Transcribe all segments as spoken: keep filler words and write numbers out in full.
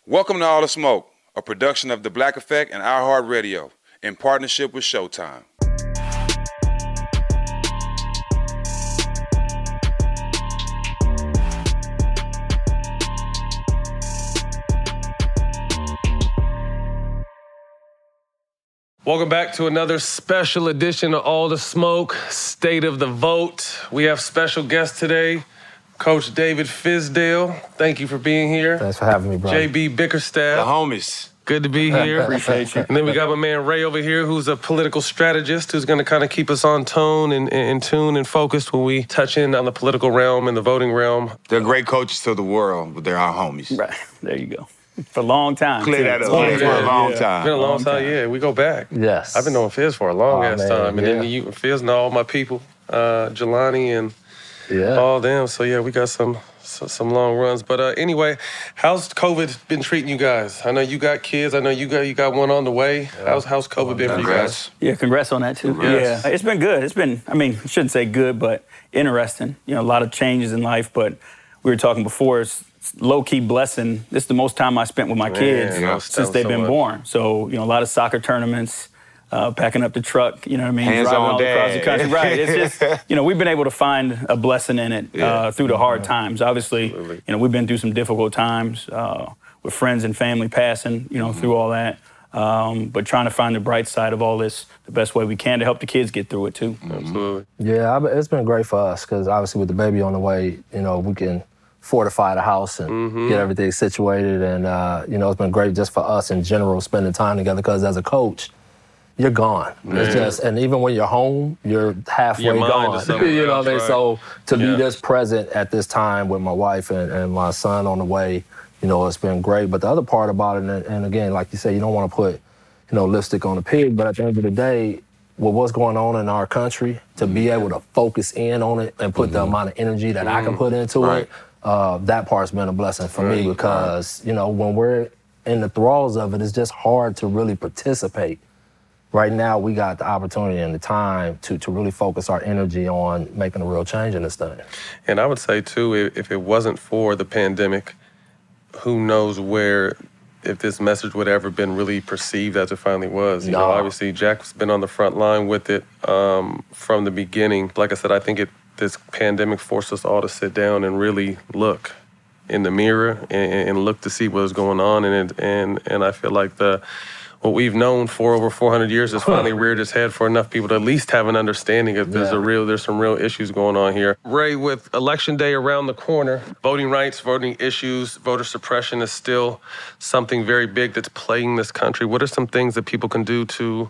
Welcome to All the Smoke, a production of The Black Effect and iHeartRadio in partnership with Showtime. Welcome back to another special edition of All the Smoke, State of the Vote. We have special guest today, Coach David Fizdale. Thank you for being here. Thanks for having me, bro. J B Bickerstaff. The homies. Good to be here. Appreciate you. And then we got my man Ray over here, who's a political strategist, who's going to kind of keep us on tone and in tune and focused when we touch in on the political realm and the voting realm. They're great coaches to the world, but they're our homies. Right. There you go. For a long time. Clear too. that up. Yeah, For a long yeah. time. It's been a long, Long time. time. yeah. We go back. Yes. I've been knowing Fizz for a long Oh, ass man, time. And yeah. then you, Fizz know all my people, uh, Jelani and Yeah. all them. So, yeah, we got some so, some long runs. But uh, anyway, how's COVID been treating you guys? I know you got kids. I know you got you got one on the way. How's, how's COVID been for you guys? Yeah, congrats on that, too. Yes. Yeah, it's been good. It's been, I mean, I shouldn't say good, but interesting. You know, a lot of changes in life, but we were talking before, it's low-key blessing. This is the most time I spent with my Man, kids yeah. since they've been So much. born. So, you know, a lot of soccer tournaments, uh, packing up the truck, you know what I mean? Hands Driving on all across the dad. country. Right. It's just, you know, we've been able to find a blessing in it Yeah. uh, through the hard times. Obviously, Absolutely. you know, we've been through some difficult times uh, with friends and family passing, you know, Mm-hmm. through all that. Um, but trying to find the bright side of all this the best way we can to help the kids get through it, too. Absolutely. Yeah, I- it's been great for us because obviously with the baby on the way, you know, we can fortify the house and Mm-hmm. get everything situated. And, uh, you know, it's been great just for us in general spending time together because as a coach, you're gone. It's just, and even when you're home, you're halfway Your mind gone. is somewhere you know what I mean? else, right. So to Yeah. be this present at this time with my wife and, and my son on the way, you know, it's been great. But the other part about it, and, and again, like you said, you don't want to put, you know, lipstick on the pig, but at the end of the day, with what's going on in our country, to be able to focus in on it and put the amount of energy that I can put into Right. it, uh, that part's been a blessing for me because, you know, when we're in the thralls of it, it's just hard to really participate. Right now, we got the opportunity and the time to, to really focus our energy on making a real change in this thing. And I would say, too, if, if it wasn't for the pandemic, who knows where, if this message would have ever been really perceived as it finally was. You know, No. obviously, Jack's been on the front line with it um, from the beginning. Like I said, I think it this pandemic forced us all to sit down and really look in the mirror and, and look to see what was going on. And, it, and, and I feel like the what we've known for over four hundred years has finally reared its head for enough people to at least have an understanding of there's Yeah. a real, there's some real issues going on here. Ray, with election day around the corner, voting rights, voting issues, voter suppression is still something very big that's plaguing this country. What are some things that people can do to,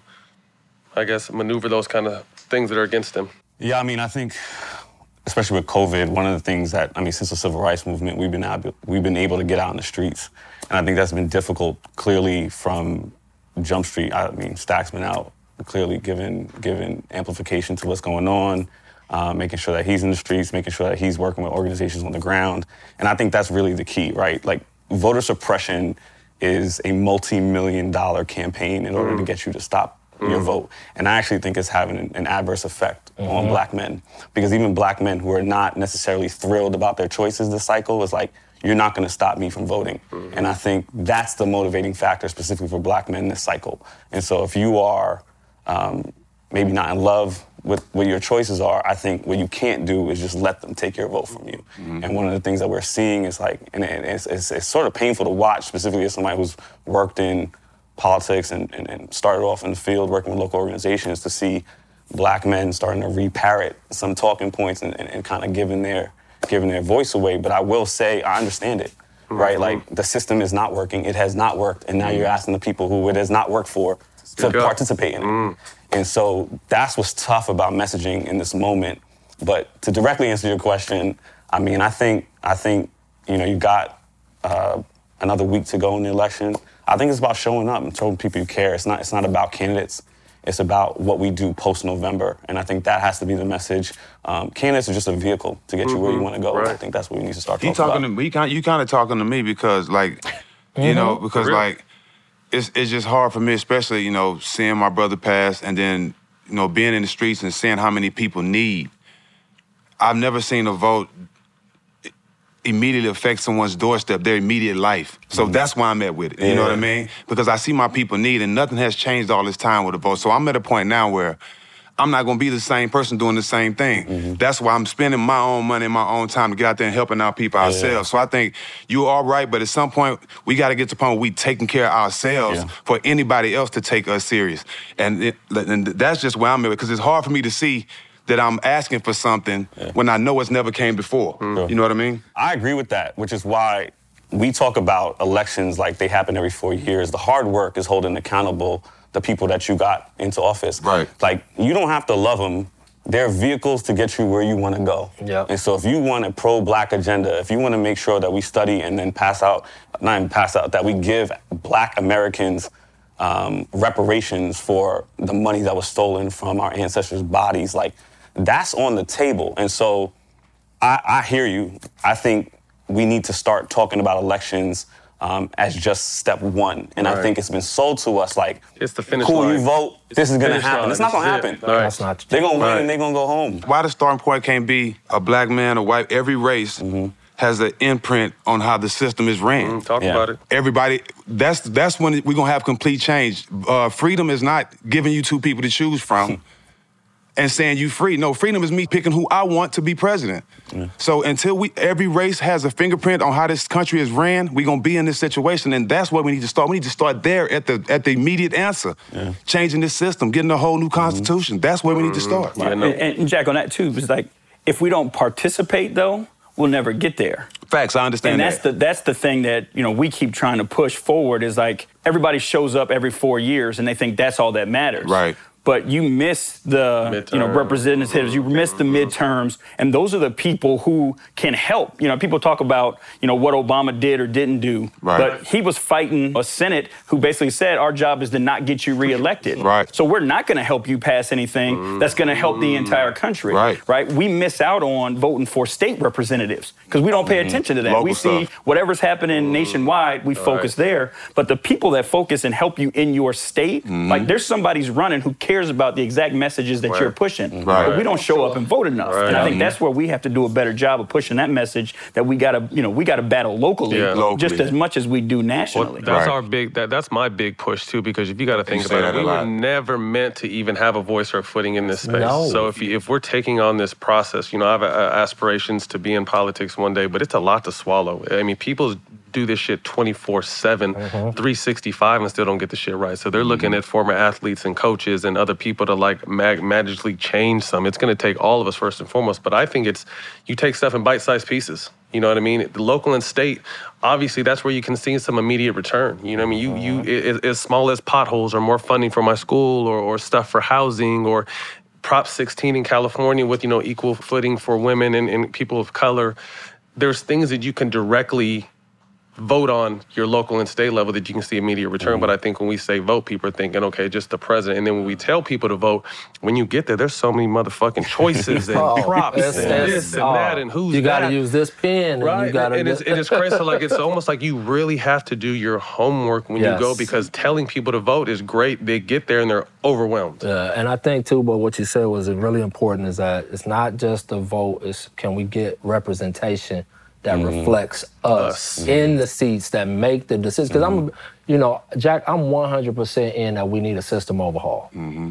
I guess, maneuver those kind of things that are against them? Yeah, I mean, I think, especially with COVID, one of the things that, I mean, since the civil rights movement, we've been able, we've been able to get out in the streets. And I think that's been difficult, clearly, from Jump Street. I mean, Stack's been out, clearly giving, giving amplification to what's going on, uh, making sure that he's in the streets, making sure that he's working with organizations on the ground. And I think that's really the key, right? Like, voter suppression is a multi-million dollar campaign in order to get you to stop your vote. And I actually think it's having an, an adverse effect on black men. Because even black men who are not necessarily thrilled about their choices this cycle is like, you're not gonna stop me from voting. And I think that's the motivating factor specifically for black men this cycle. And so if you are um, maybe not in love with what your choices are, I think what you can't do is just let them take your vote from you. And one of the things that we're seeing is like, and it's, it's, it's sort of painful to watch, specifically as somebody who's worked in politics and, and, and started off in the field working with local organizations, to see black men starting to re-parrot some talking points and, and, and kind of giving their giving their voice away. But I will say, I understand it, right? Like, the system is not working. It has not worked. And now you're asking the people who it has not worked for to Speak up. participate in it. And so that's what's tough about messaging in this moment. But to directly answer your question, I mean, I think, I think you know, you got uh, another week to go in the election. I think it's about showing up and showing people you care. It's not, it's not about candidates. It's about what we do post-November. And I think that has to be the message. Um, candidates are just a vehicle to get you where you want to go. Right. I think that's what we need to start He talking talking about. to me. Kind, you kind of talking to me because, like, you know, because Really? like, it's it's just hard for me, especially you know, seeing my brother pass, and then you know, being in the streets and seeing how many people need. I've never seen a vote immediately affect someone's doorstep, their immediate life. So Mm-hmm. that's why I'm at with it. You Yeah. know what I mean? Because I see my people need, and nothing has changed all this time with the vote. So I'm at a point now where I'm not gonna be the same person doing the same thing. Mm-hmm. That's why I'm spending my own money and my own time to get out there and helping our people ourselves. So I think you are right, but at some point, we gotta get to the point where we taking care of ourselves Yeah. for anybody else to take us serious. And, it, and that's just where I'm at, because it's hard for me to see that I'm asking for something when I know it's never came before. You know what I mean? I agree with that, which is why we talk about elections like they happen every four years. The hard work is holding accountable the people that you got into office. Right. Like, you don't have to love them. They're vehicles to get you where you want to go. Yep. And so if you want a pro-black agenda, if you want to make sure that we study and then pass out, not even pass out, that we give black Americans um, reparations for the money that was stolen from our ancestors' bodies, like, that's on the table. And so I, I hear you. I think we need to start talking about elections um, as just step one. And I Right. think it's been sold to us like, It's the finish cool, line. you vote, this is gonna Finish happen. line. It's not gonna This happen. is it. Right. That's not They're gonna win Right. and they're gonna go home. Why the starting point can't be a black man, a white, every race has an imprint on how the system is ran. Mm, talk Yeah. about it. Everybody, that's that's when we're gonna have complete change. Uh, freedom is not giving you two people to choose from and saying you free. No, freedom is me picking who I want to be president. So until we every race has a fingerprint on how this country is ran, we're gonna be in this situation, and that's where we need to start. We need to start there at the at the immediate answer. Changing this system, getting a whole new constitution. That's where we need to start. Yeah, no. And, and Jack, on that too, it's like, if we don't participate though, we'll never get there. Facts, I understand And that's that. the that's the thing that, you know, we keep trying to push forward, is like, everybody shows up every four years and they think that's all that matters. Right. But you miss the, you know, Midterm. representatives, you miss the midterms, and those are the people who can help. You know, people talk about, you know, what Obama did or didn't do, Right. but he was fighting a Senate who basically said, our job is to not get you reelected. Right. So we're not going to help you pass anything that's going to help the entire country. Right. Right. We miss out on voting for state representatives because we don't pay attention to that. Local we see stuff. whatever's happening nationwide, we focus there. But the people that focus and help you in your state, like, there's somebody's running who cares about the exact messages that you're pushing. Right. But we don't show up and vote enough. Right. And I think that's where we have to do a better job of pushing that message, that we gotta, you know, we gotta battle locally, Yeah. Locally. just as much as we do Well, nationally. that's Right. our big. That, that's my big push too, because if you got to think You say about that it, a we were lot. never meant to even have a voice or a footing in this space. No. So if you, if we're taking on this process, you know, I have uh, aspirations to be in politics one day, but it's a lot to swallow. I mean, people do this shit twenty-four seven, three sixty-five, and still don't get the shit right. So they're looking at former athletes and coaches and other people to like mag- magically change some. It's going to take all of us first and foremost. But I think it's, you take stuff in bite-sized pieces. You know what I mean? The local and state, obviously, that's where you can see some immediate return. You know what I mean? You, you, i- as small as potholes or more funding for my school, or, or stuff for housing, or Prop sixteen in California with, you know, equal footing for women and, and people of color. There's things that you can directly vote on your local and state level that you can see immediate return. But I think when we say vote, people are thinking, okay, just the president. And then when we tell people to vote, when you get there, there's so many motherfucking choices and Oh, props it's- and it's- this and oh, that and who's you that. gotta use this pen, and Right, you gotta. and it's, and it's crazy. So, like, it's almost like you really have to do your homework when Yes. you go, because telling people to vote is great. They get there and they're overwhelmed. Uh, and I think too, but what you said was really important, is that it's not just the vote, it's can we get representation that reflects us, Us. in the seats that make the decisions. Because I'm, you know, Jack, I'm one hundred percent in that we need a system overhaul.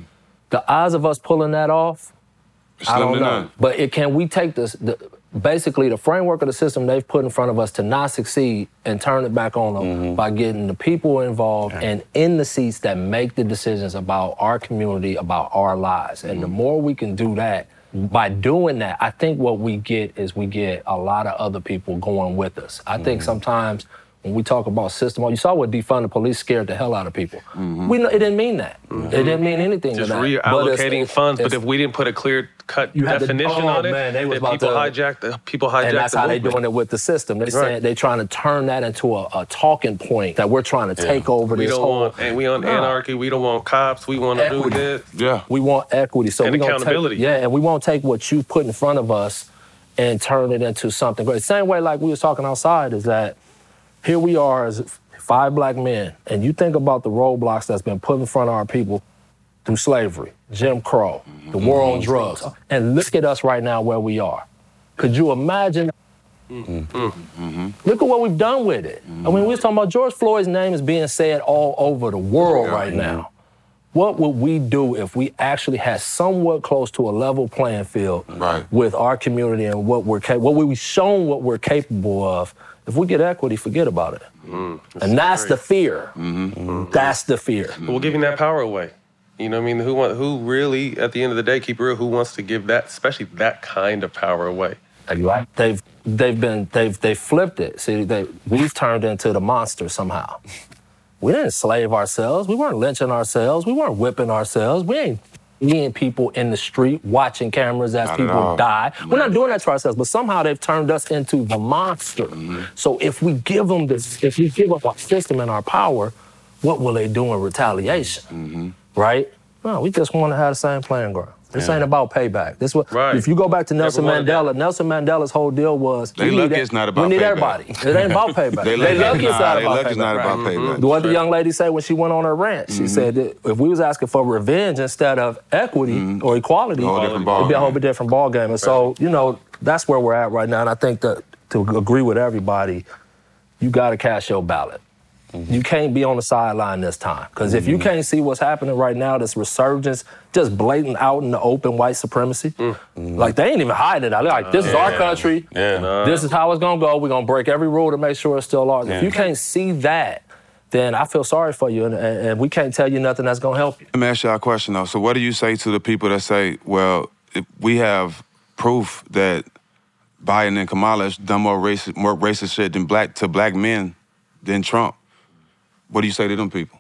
The odds of us pulling that off, I Slim don't to know. none. But it, can we take this, the, basically the framework of the system they've put in front of us to not succeed and turn it back on them by getting the people involved and in the seats that make the decisions about our community, about our lives. And the more we can do that, by doing that, I think what we get is we get a lot of other people going with us. I think sometimes when we talk about system, you saw what defund the police scared the hell out of people. We know, it didn't mean that. It didn't mean anything Just to that. reallocating it's- funds, but it's- if we didn't put a clear cut You had to- definition oh, on it, man, they was then about people to- hijack the people hijack And that's the how they're movement. doing it with the system. They're Right. saying they're trying to turn that into a, a talking point that we're trying to take over We this don't whole. want, and we want Nah. anarchy. We don't want cops. We want to do Equity. this. Yeah. We want equity. So And we gonna accountability. Take, yeah, and we won't take what you put in front of us and turn it into something great. Same way like we was talking outside, is that here we are as five black men, and you think about the roadblocks that's been put in front of our people through slavery, Jim Crow, the war on drugs, and look at us right now where we are. Could you imagine Mm-hmm. Mm-hmm. Look at what we've done with it. Mm-hmm. I mean, we was talking about George Floyd's name is being said all over the world yeah, right now. What would we do if we actually had somewhat close to a level playing field right. with our community and what we're ca- what we shown what we're capable of? If we get equity, forget about it. Mm, that's and that's scary. the fear. Mm-hmm. Mm-hmm. That's the fear. But we're giving that power away. You know what I mean? Who want, who really, at the end of the day, keep it real, who wants to give that, especially that kind of power away? They've they've been they've they flipped it. See, they we've turned into the monster somehow. We didn't enslave ourselves. We weren't lynching ourselves. We weren't whipping ourselves. We ain't seeing people in the street watching cameras as not people die. We're not doing that to ourselves, but somehow they've turned us into the monster. Mm-hmm. So if we give them this, if we give up our system and our power, what will they do in retaliation? Mm-hmm. Right? No, we just want to have the same playing ground. This yeah. ain't about payback. This what right. If you go back to Nelson Mandela, Nelson Mandela's whole deal was they lucky it's not about we need payback. Everybody. It ain't about payback. they lucky, they lucky it's not, about, payback, not right? about payback. Mm-hmm. What the young lady said when she went on her rant, she mm-hmm. said that if we was asking for revenge instead of equity mm-hmm. or equality, it'd be a whole bit different ball game. And right. so, you know, that's where we're at right now. And I think that to agree with everybody, you got to cast your ballot. Mm-hmm. You can't be on the sideline this time. Because mm-hmm. if you can't see what's happening right now, this resurgence, just blatant out in the open white supremacy, mm-hmm. like they ain't even hiding it. They're like, this uh, is yeah. our country. Yeah. No. This is how it's going to go. We're going to break every rule to make sure it's still ours. Yeah. If you can't see that, then I feel sorry for you, and, and we can't tell you nothing that's going to help you. Let me ask y'all a question, though. So what do you say to the people that say, well, if we have proof that Biden and Kamala has done more racist, more racist shit than black to black men than Trump? What do you say to them people?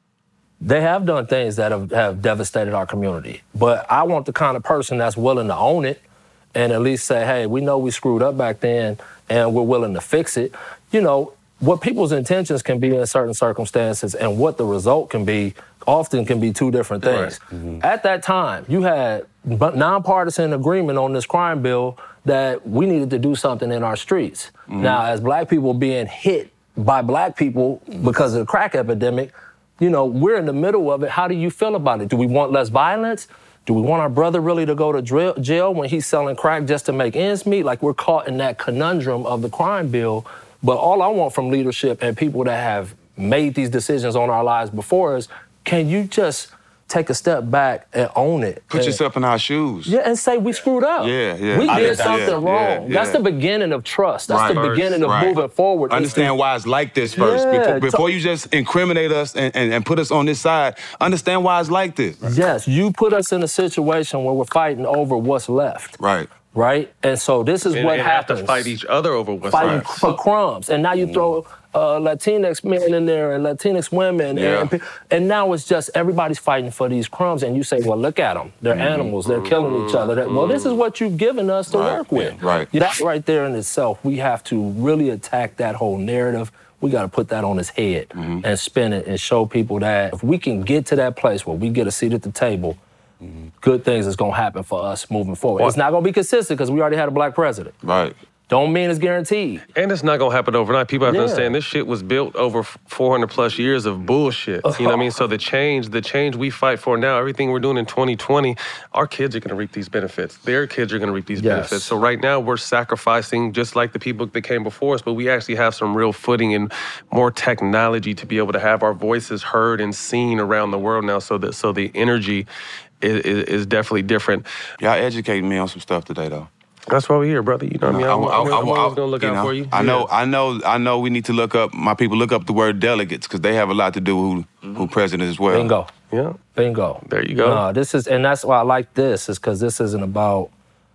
They have done things that have, have devastated our community. But I want the kind of person that's willing to own it and at least say, hey, we know we screwed up back then and we're willing to fix it. You know, what people's intentions can be in certain circumstances and what the result can be often can be two different things. Right. Mm-hmm. At that time, you had nonpartisan agreement on this crime bill that we needed to do something in our streets. Mm-hmm. Now, as black people being hit by black people because of the crack epidemic, you know, we're in the middle of it. How do you feel about it? Do we want less violence? Do we want our brother really to go to drill, jail when he's selling crack just to make ends meet? Like, we're caught in that conundrum of the crime bill. But all I want from leadership and people that have made these decisions on our lives before is, can you just take a step back and own it? Put and, yourself in our shoes. Yeah, and say we screwed up. Yeah, yeah. We I did something yeah, wrong. Yeah, yeah. That's the beginning of trust. That's right. the beginning of right. moving forward. Understand why it's like this first. Yeah, before, before you just incriminate us and, and, and put us on this side, understand why it's like this. Right. Yes, you put us in a situation where we're fighting over what's left. Right. Right? And so this is and, what and happens. Have to fight each other over what's Fighting left. for crumbs. And now you mm. throw uh, Latinx men in there and Latinx women. Yeah. And, and now it's just everybody's fighting for these crumbs. And you say, well, look at them. They're mm. animals. They're killing each other. Mm. Well, this is what you've given us to right. work with. Yeah. Right. That right there in itself, we have to really attack that whole narrative. We got to put that on his head mm-hmm. and spin it and show people that if we can get to that place where we get a seat at the table, mm-hmm. good things is going to happen for us moving forward. What? It's not going to be consistent because we already had a black president. Right. Don't mean it's guaranteed. And it's not going to happen overnight. People have yeah. to understand this shit was built over four hundred plus years of bullshit. You know what I mean? So the change, the change we fight for now, everything we're doing in twenty twenty, our kids are going to reap these benefits. Their kids are going to reap these yes. benefits. So right now we're sacrificing just like the people that came before us, but we actually have some real footing and more technology to be able to have our voices heard and seen around the world now. So that so the energy is, is, is definitely different. Y'all educating me on some stuff today, though. That's why we're here, brother. You know what I mean? I'm, I'm, I'm, I'm always going to look out know, for you. I yeah. know, I know, I know we need to look up, my people look up the word delegates because they have a lot to do with who, mm-hmm. who president as well. Bingo. Yeah. Bingo. There you go. No, this is, and that's why I like this, is because this isn't about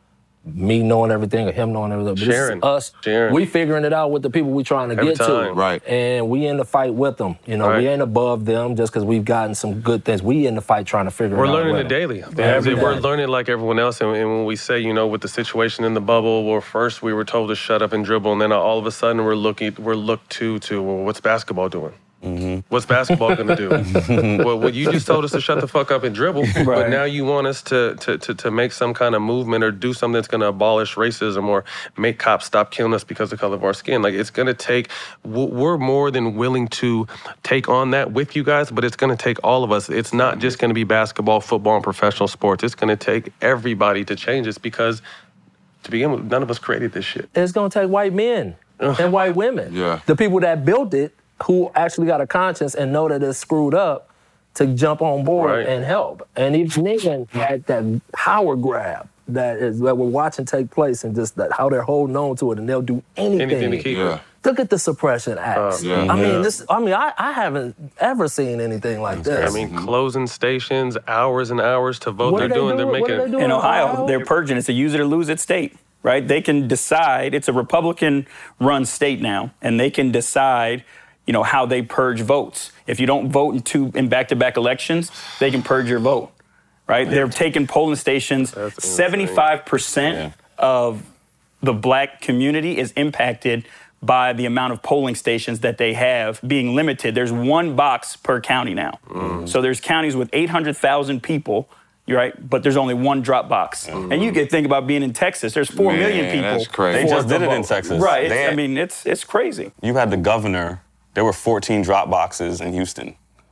me knowing everything or him knowing everything. But Sharing. This is us. Sharing. We figuring it out with the people we trying to Every get time. to. Right. And we in the fight with them. You know, right. we ain't above them just because we've gotten some good things. We in the fight trying to figure we're it out. We're learning with it them. daily. Every we're day. learning like everyone else. And, and when we say, you know, with the situation in the bubble, where first we were told to shut up and dribble, and then all of a sudden we're looking, we're looked to to, well, what's basketball doing? Mm-hmm. What's basketball going to do? well, well, you just told us to shut the fuck up and dribble, right. but now you want us to, to to to make some kind of movement or do something that's going to abolish racism or make cops stop killing us because of the color of our skin. Like, it's going to take, we're more than willing to take on that with you guys, but it's going to take all of us. It's not just going to be basketball, football, and professional sports. It's going to take everybody to change this because to begin with, none of us created this shit. It's gonna take white men and white women. Yeah. The people that built it, who actually got a conscience and know that it's screwed up, to jump on board Right. and help. And even then, at that power grab that is that we're watching take place, and just that how they're holding on to it, and they'll do anything. Anything to keep Yeah. it. Look at the suppression acts. Uh, yeah. I mean, Yeah. this. I mean, I, I haven't ever seen anything like this. I mean, closing stations, hours and hours to vote. What They're do they doing, do? they're What making do they it. do? In Ohio, Ohio? they're purging. It's a use it or lose it state, right? They can decide. It's a Republican-run state now, and they can decide, you know, how they purge votes. If you don't vote in two in back-to-back elections, they can purge your vote, right? They're taking polling stations. That's insane. seventy-five percent of the black community is impacted by the amount of polling stations that they have being limited. There's one box per county now. So there's counties with eight hundred thousand people, you're right, but there's only one drop box. And you could think about being in Texas. There's four Man, million people. that's crazy. They for just the did it in vote. Texas. Right. It's, They I had- mean, it's it's crazy. You had the governor, there were fourteen drop boxes in Houston.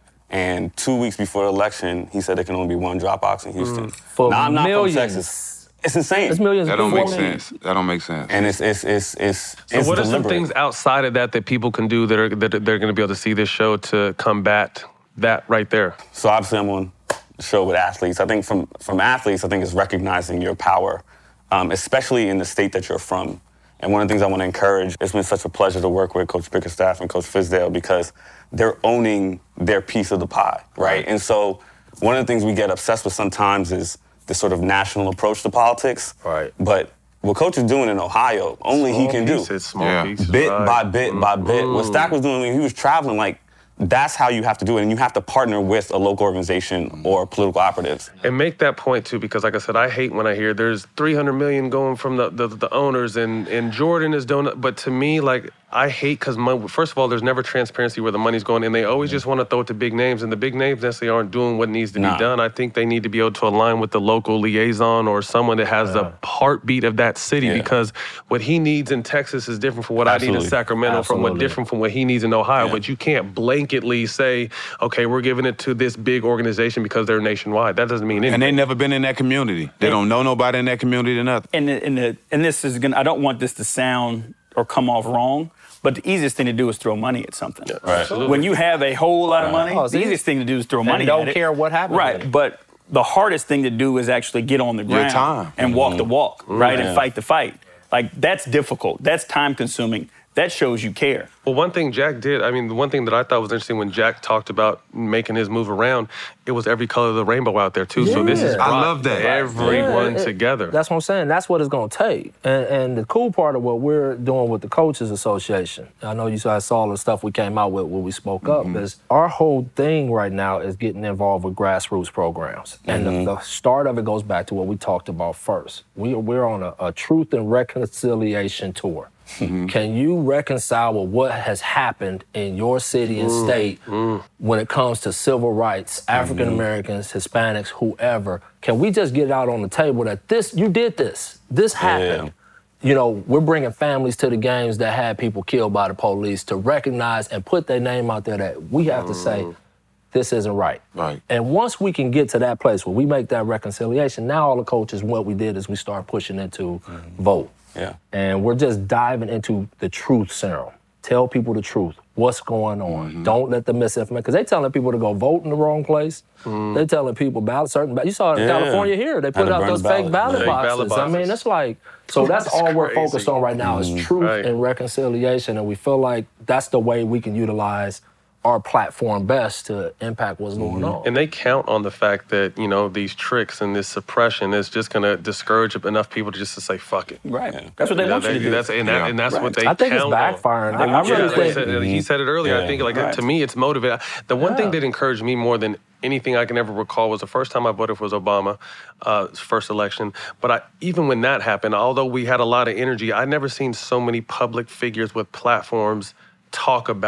And two weeks before the election, he said there can only be one drop box in Houston. For now, I'm not millions. from Texas. It's insane. It's millions That of don't people. make sense. That don't make sense. And it's it's it's it's So it's what are some deliberate. things outside of that that people can do that are that they're going to be able to see this show to combat that right there? So obviously I'm on the show with athletes. I think from from athletes, I think it's recognizing your power, um, especially in the state that you're from. And one of the things I want to encourage, it's been such a pleasure to work with Coach Bickerstaff and Coach Fizdale because they're owning their piece of the pie, right? And so one of the things we get obsessed with sometimes is this sort of national approach to politics. Right. But what Coach is doing in Ohio, only he Small can do. pieces, Small Yeah. pieces, Bit right. by bit by bit. What Stack was doing when he was traveling, like, that's how you have to do it. And you have to partner with a local organization or political operatives. And make that point too, because like I said, I hate when I hear there's three hundred million going from the, the, the owners and, and Jordan is doing it. But to me, like, I hate because, first of all, there's never transparency where the money's going, and they always just want to throw it to big names, and the big names necessarily aren't doing what needs to Nah. be done. I think they need to be able to align with the local liaison or someone that has the heartbeat of that city, Yeah. because what he needs in Texas is different from what I need Absolutely. in Sacramento, from what Absolutely. different from what he needs in Ohio. Yeah. But you can't blanketly say, okay, we're giving it to this big organization because they're nationwide. That doesn't mean anything. And they never been in that community. They don't know nobody in that community or nothing. And the, and, the, and this is gonna. I don't want this to sound or come off wrong, but the easiest thing to do is throw money at something. Right. Absolutely. When you have a whole lot of money, Oh, it's the easy. easiest thing to do is throw And money don't at it. care what happens Right, with it. but the hardest thing to do is actually get on the Your ground time. and walk the walk, right, Yeah. and fight the fight. Like, that's difficult. That's time consuming. That shows you care. Well, one thing Jack did, I mean, the one thing that I thought was interesting when Jack talked about making his move around, it was every color of the rainbow out there, too. So this is Yeah. I brought love that. everyone Yeah, it- together. That's what I'm saying. That's what it's going to take. And, and the cool part of what we're doing with the Coaches Association, I know you guys saw the stuff we came out with when we spoke up, is our whole thing right now is getting involved with grassroots programs. And the, the start of it goes back to what we talked about first. We, we're on a, a truth and reconciliation tour. Can you reconcile with what has happened in your city and state when it comes to civil rights, African Americans, Hispanics, whoever? Can we just get it out on the table that this, you did this, this happened? You know, we're bringing families to the games that had people killed by the police to recognize and put their name out there that we have to say, this isn't right. Right. And once we can get to that place where we make that reconciliation, now all the coaches, what we did is we start pushing into vote. Yeah. And we're just diving into the truth serum. Tell people the truth. What's going on? Don't let the misinformation, because they're telling people to go vote in the wrong place. They're telling people about certain, you saw it in Yeah. California here, they Had put to out burn those the fake ballot. ballot Fake boxes. ballot I mean, boxes. it's like, so that's That's all we're crazy. focused on right now is truth Right. and reconciliation. And we feel like that's the way we can utilize our platform best to impact what's going on. And they count on the fact that, you know, these tricks and this suppression is just going to discourage enough people to just to say, fuck it. Right. That's what they You know, want you to do. That's, and, that, Yeah. and that's Right. what they I think it's count on. backfiring. I, They I want you really to- Yeah, he think said, he said it earlier. I Yeah. think, like, Right. to me, it's motivated. The one Yeah. thing that encouraged me more than anything I can ever recall was the first time I voted was Obama, uh, his first election. But I, even when that happened, although we had a lot of energy, I'd never seen so many public figures with platforms talk about the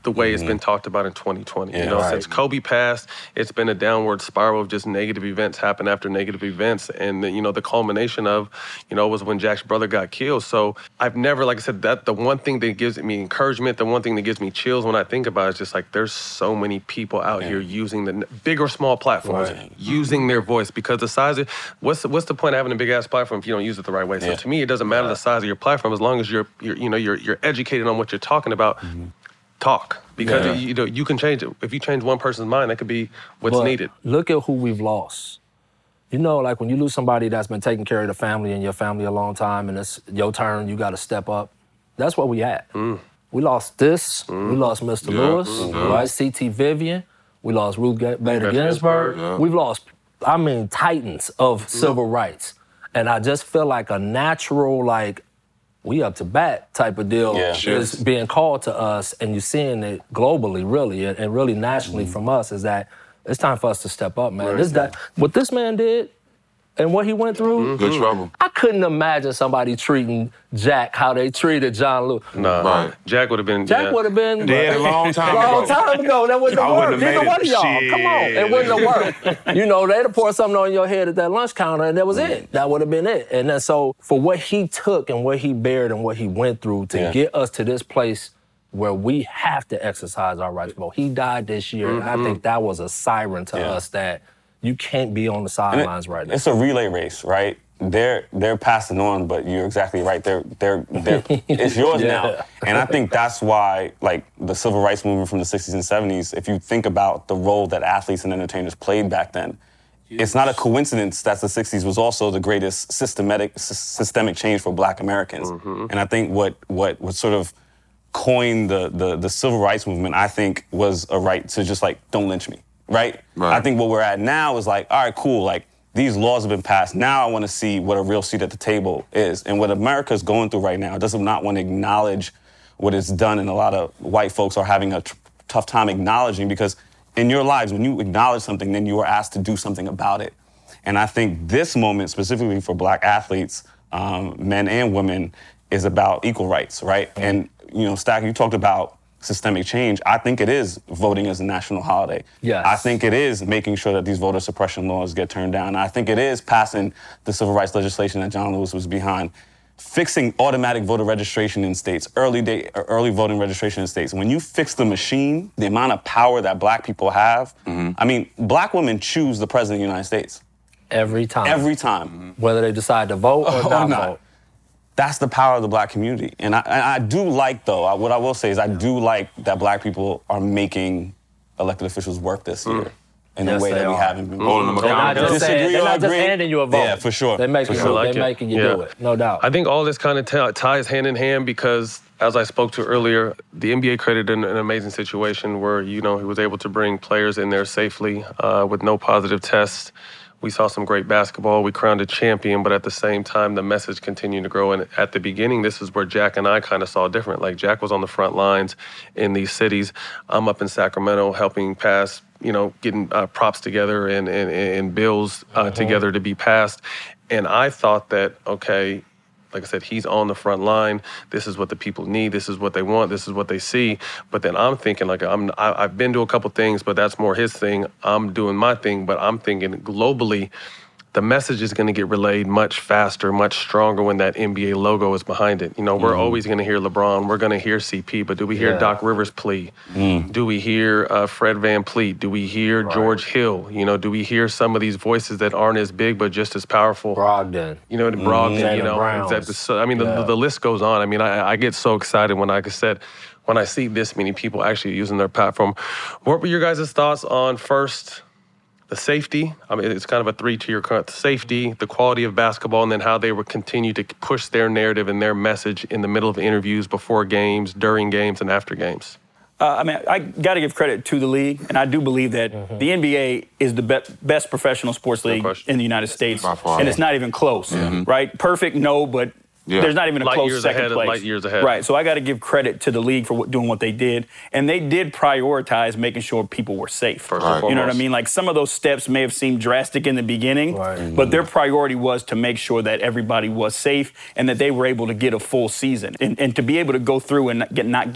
the way mm-hmm. it's been talked about in twenty twenty. Yeah, you know, right. since Kobe passed, it's been a downward spiral of just negative events happen after negative events. And, you know, the culmination of, you know, was when Jack's brother got killed. So I've never, like I said, that the one thing that gives me encouragement, the one thing that gives me chills when I think about it is just like there's so many people out yeah. here using the big or small platforms, Right. using their voice, because the size of, what's the, what's the point of having a big ass platform if you don't use it the right way? So Yeah. to me, it doesn't matter the size of your platform as long as you're, you're you know, you're you're educated on what you're talking about. Mm-hmm. Talk, because Yeah. you know you can change it. If you change one person's mind, that could be what's But needed. Look at who we've lost. You know, like when you lose somebody that's been taking care of the family and your family a long time, and it's your turn, you got to step up. That's what we had. Mm. We lost this. Mm. We lost Mister Yeah. Lewis, Mhm. right? C T Vivian. We lost Ruth Ga- Bader Ginsburg. Yeah. We've lost, I mean, titans of civil rights. And I just feel like a natural, like, we up to bat type of deal Yeah. is being called to us, and you're seeing it globally, really, and, and really nationally Mm-hmm. from us, is that it's time for us to step up, man. Right. This that what this man did and what he went through, Good trouble. I couldn't imagine somebody treating Jack how they treated John Lewis. Nah, Right. Jack would have been. Jack yeah. would have been Dead a long time long ago. time ago. That wouldn't have I worked. wouldn't have Neither made one of it. y'all. Come on, it wouldn't have worked. You know, they'd have poured something on your head at that lunch counter, and that was it. That would have been it. And then so for what he took and what he bared and what he went through to Yeah. get us to this place where we have to exercise our rights to vote. He died this year, and I think that was a siren to Yeah. us that you can't be on the And it- sidelines right now. It's a relay race, right? They're they're passing on, but you're exactly right. They're they're they're it's yours Yeah. now. And I think that's why, like, the civil rights movement from the sixties and seventies, if you think about the role that athletes and entertainers played back then, it's not a coincidence that the sixties was also the greatest systematic s- systemic change for Black Americans. And I think what what what sort of coined the, the the civil rights movement, I think, was a right to just like, don't lynch me, right? Right. I think what we're at now is like, all right, cool, like, these laws have been passed. Now I want to see what a real seat at the table is. And what America's going through right now, it does not want to acknowledge what it's done, and a lot of white folks are having a t- tough time acknowledging, because in your lives, when you acknowledge something, then you are asked to do something about it. And I think this moment, specifically for Black athletes, um, men and women, is about equal rights, right? And, you know, Stack, you talked about systemic change. I think it is voting as a national holiday. Yes. I think it is making sure that these voter suppression laws get turned down. I think it is passing the civil rights legislation that John Lewis was behind. Fixing automatic voter registration in states, early day, early voting registration in states. When you fix the machine, the amount of power that Black people have, I mean, Black women choose the president of the United States Every time. every time. Whether they decide to vote or Or not not. vote. That's the power of the Black community. And I, and I do like, though, I, what I will say is I do like that Black people are making elected officials work this year in Yes, a way they that we are. haven't been. Holding them They're not accountable. just, saying, Disagree they're or not just agree? handing you a vote. Yeah, for sure. They're making, For you, sure. like they're it. making you Yeah. do it, no doubt. I think all this kind of t- ties hand in hand because, as I spoke to earlier, the N B A created an, an amazing situation where, you know, he was able to bring players in there safely uh, with no positive tests. We saw some great basketball. We crowned a champion, but at the same time, the message continued to grow. And at the beginning, this is where Jack and I kind of saw different. Like, Jack was on the front lines in these cities. I'm up in Sacramento helping pass, you know, getting uh, props together and, and, and bills uh, together to be passed. And I thought that, okay, like I said, he's on the front line. This is what the people need. This is what they want. This is what they see. But then I'm thinking, like, I'm, I, I've been to a couple things, but that's more his thing. I'm doing my thing. But I'm thinking globally, the message is going to get relayed much faster, much stronger when that N B A logo is behind it. You know, we're always going to hear LeBron. We're going to hear C P. But do we hear Yeah. Doc Rivers plea? Do we hear uh, Fred VanVleet? Do we hear George Hill? You know, do we hear some of these voices that aren't as big but just as powerful? Brogdon. You know, the Brogdon, Jaylen you know, Browns. that the, so, I mean, the, Yeah. the, the list goes on. I mean, I, I get so excited when, like I said, when I see this many people actually using their platform. What were your guys' thoughts on, first, the safety? I mean, it's kind of a three-tier cut. Safety, the quality of basketball, and then how they would continue to push their narrative and their message in the middle of interviews, before games, during games, and after games. Uh, I mean, I got to give credit to the league, and I do believe that Mm-hmm. the N B A is the be- best professional sports league question. in the United States, By far. and it's not even close, right? Perfect, no, but Yeah. there's not even a Light close years second ahead, place. light years ahead. Right, so I got to give credit to the league for what, doing what they did, and they did prioritize making sure people were safe. First and You know what I foremost. mean? Like, some of those steps may have seemed drastic in the beginning, Right. but their priority was to make sure that everybody was safe and that they were able to get a full season, and, and to be able to go through and not get, not get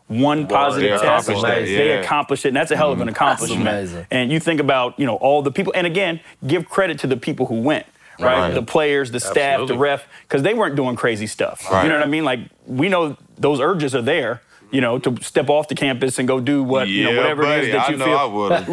one positive they test, accomplished that, they yeah. accomplished it, and that's a hell of an accomplishment. amazing. And you think about, you know, all the people, and again, give credit to the people who went. Right? Right. The players, the staff, Absolutely. the ref, because they weren't doing crazy stuff. Right. You know what I mean? Like, we know those urges are there, you know, to step off the campus and go do what, you know, Yeah, whatever buddy, it is that I you know feel. I would've.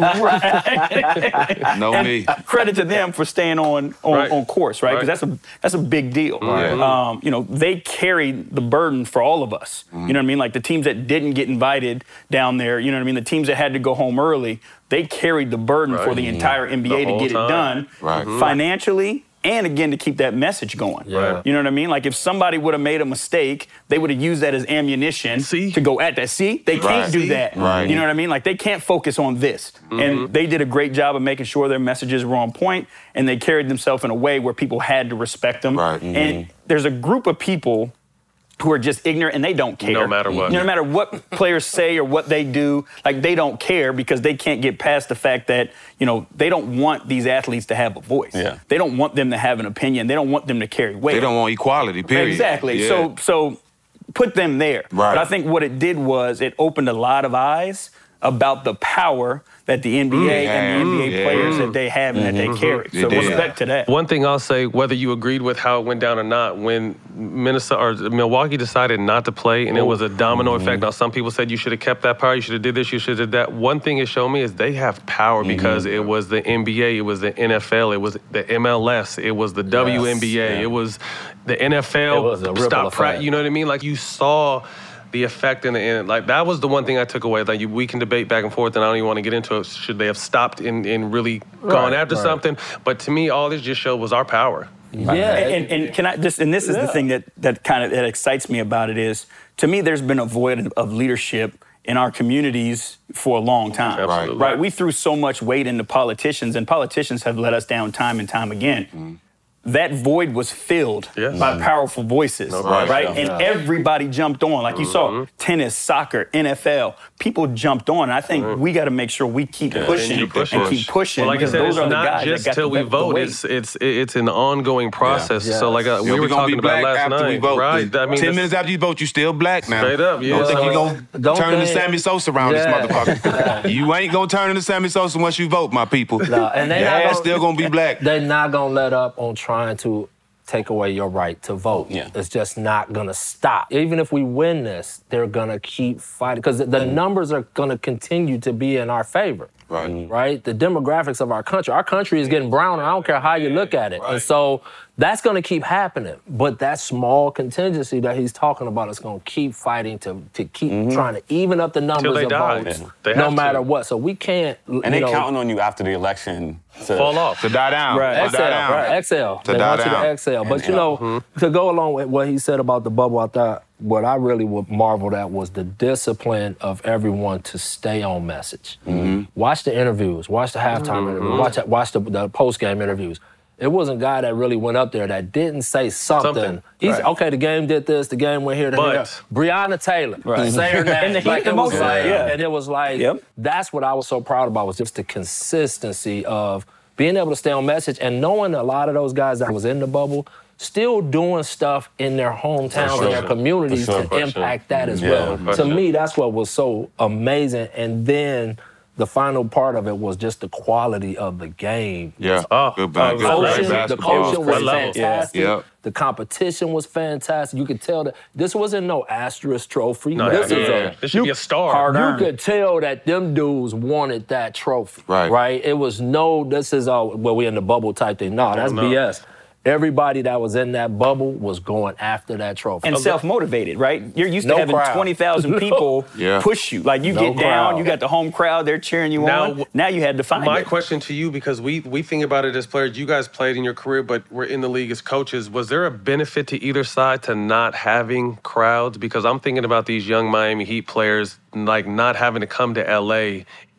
Right. Know And me. credit to them for staying on on, Right. on course, right? Because Right. that's a that's a big deal. Right. Um, you know, they carried the burden for all of us. Mm-hmm. You know what I mean? Like the teams that didn't get invited down there, you know what I mean? The teams that had to go home early, they carried the burden for Right. the entire N B A The to whole get it time. done Right. Mhm. financially. And again, to keep that message going. Yeah. You know what I mean? Like if somebody would have made a mistake, they would have used that as ammunition See? to go at that. See, they can't Right. do See? that. Right. You know what I mean? Like they can't focus on this. And they did a great job of making sure their messages were on point, and they carried themselves in a way where people had to respect them. Right. And there's a group of people who are just ignorant and they don't care. No matter what. You know, no matter what players say or what they do, like they don't care because they can't get past the fact that, you know, they don't want these athletes to have a voice. Yeah. They don't want them to have an opinion. They don't want them to carry weight. They don't want equality, period. Exactly. Yeah. So so put them there. Right. But I think what it did was it opened a lot of eyes about the power that the N B A Mm, and the N B A yeah. players that they have and that they carry. They So did. respect to that. One thing I'll say, whether you agreed with how it went down or not, when Minnesota or Milwaukee decided not to play, and it was a domino effect. Now, some people said you should have kept that power, you should have did this, you should have did that. One thing it showed me is they have power because it was the N B A, it was the N F L, it was the M L S, it was the W N B A, yeah. it was the N F L. It was a ripple stop effect. pra- You know what I mean? Like you saw the effect in the end. Like that was the one thing I took away. Like you, we can debate back and forth, and I don't even want to get into it. Should they have stopped and, and really gone Right, after right. something? But to me, all this just showed was our power. Yeah. And, and, and can I just, and this is the thing that, that kind of that excites me about it is, to me, there's been a void of leadership in our communities for a long time. Absolutely. Right? We threw so much weight into politicians, and politicians have let us down time and time again. Mm-hmm. That void was filled Yes. by powerful voices, doubt. right? Yeah. And everybody jumped on. Like you saw, tennis, soccer, N F L, people jumped on. And I think we got to make sure we keep pushing Continue pushing. and keep pushing. Well, like I because said, those it's are the not guys just that got till the, we the vote. weight. It's it's it's an ongoing process. Yeah. So like uh, we Yeah, were gonna talking be black about last after night, we vote. right? I mean, ten this- minutes after you vote, you still black now. Straight up, yeah. Don't think So- you gonna Don't turn into think- Sammy Sosa around Yeah. this motherfucker. You ain't gonna turn into Sammy Sosa once you vote, my people. No, and they Your not ass gonna- still gonna be black. They're not gonna let up on trying to take away your right to vote. Yeah. It's just not gonna stop. Even if we win this, they're gonna keep fighting because the numbers are gonna continue to be in our favor. Right. Right? The demographics of our country. Our country is getting browner. I don't care how you look at it. And so that's going to keep happening. But that small contingency that he's talking about is going to keep fighting to, to keep trying to even up the numbers they of die. votes, Yeah. They no have to. matter what. So we can't, you And they know, counting on you after the election to fall off. To die down. Right. To die exhale, down. right? Exhale. To they die want you down. to exhale. But you know, to go along with what he said about the bubble, I thought what I really would marveled at was the discipline of everyone to stay on message. Watch the interviews. Watch the halftime interviews. Watch watch the, the post game interviews. It wasn't a guy that really went up there that didn't say something. Something. He's Right. okay. The game did this. The game went here to But- here. Breonna Taylor, Right. say her name. And the heat like it was emotion, like, yeah. and it was like Yep. that's what I was so proud about was just the consistency of being able to stay on message and knowing a lot of those guys that was in the bubble still doing stuff in their hometowns For and their sure. communities For sure, to for sure. impact that as Yeah, well. for To sure. me, that's what was so amazing. And then the final part of it was just the quality of the game. Yeah. Oh, Good back. uh, Good I love great Coaching, the basketball. coaching was Great level. fantastic. Yeah. Yep. The competition was fantastic. You could tell that this wasn't no asterisk trophy. No, this yeah, is yeah. a This should be a star. Hard you earned. could tell that them dudes wanted that trophy. Right. Right? It was no, this is all, well, we in the bubble type thing. No, that's no. B S. Everybody that was in that bubble was going after that trophy. And self-motivated, right? You're used to No having crowd. twenty thousand people Yeah. push you. Like you No get down, crowd. you got the home crowd, they're cheering you Now, on. Now you had to find My it. question to you, because we we think about it as players, you guys played in your career, but we're in the league as coaches. Was there a benefit to either side to not having crowds? Because I'm thinking about these young Miami Heat players, like not having to come to L A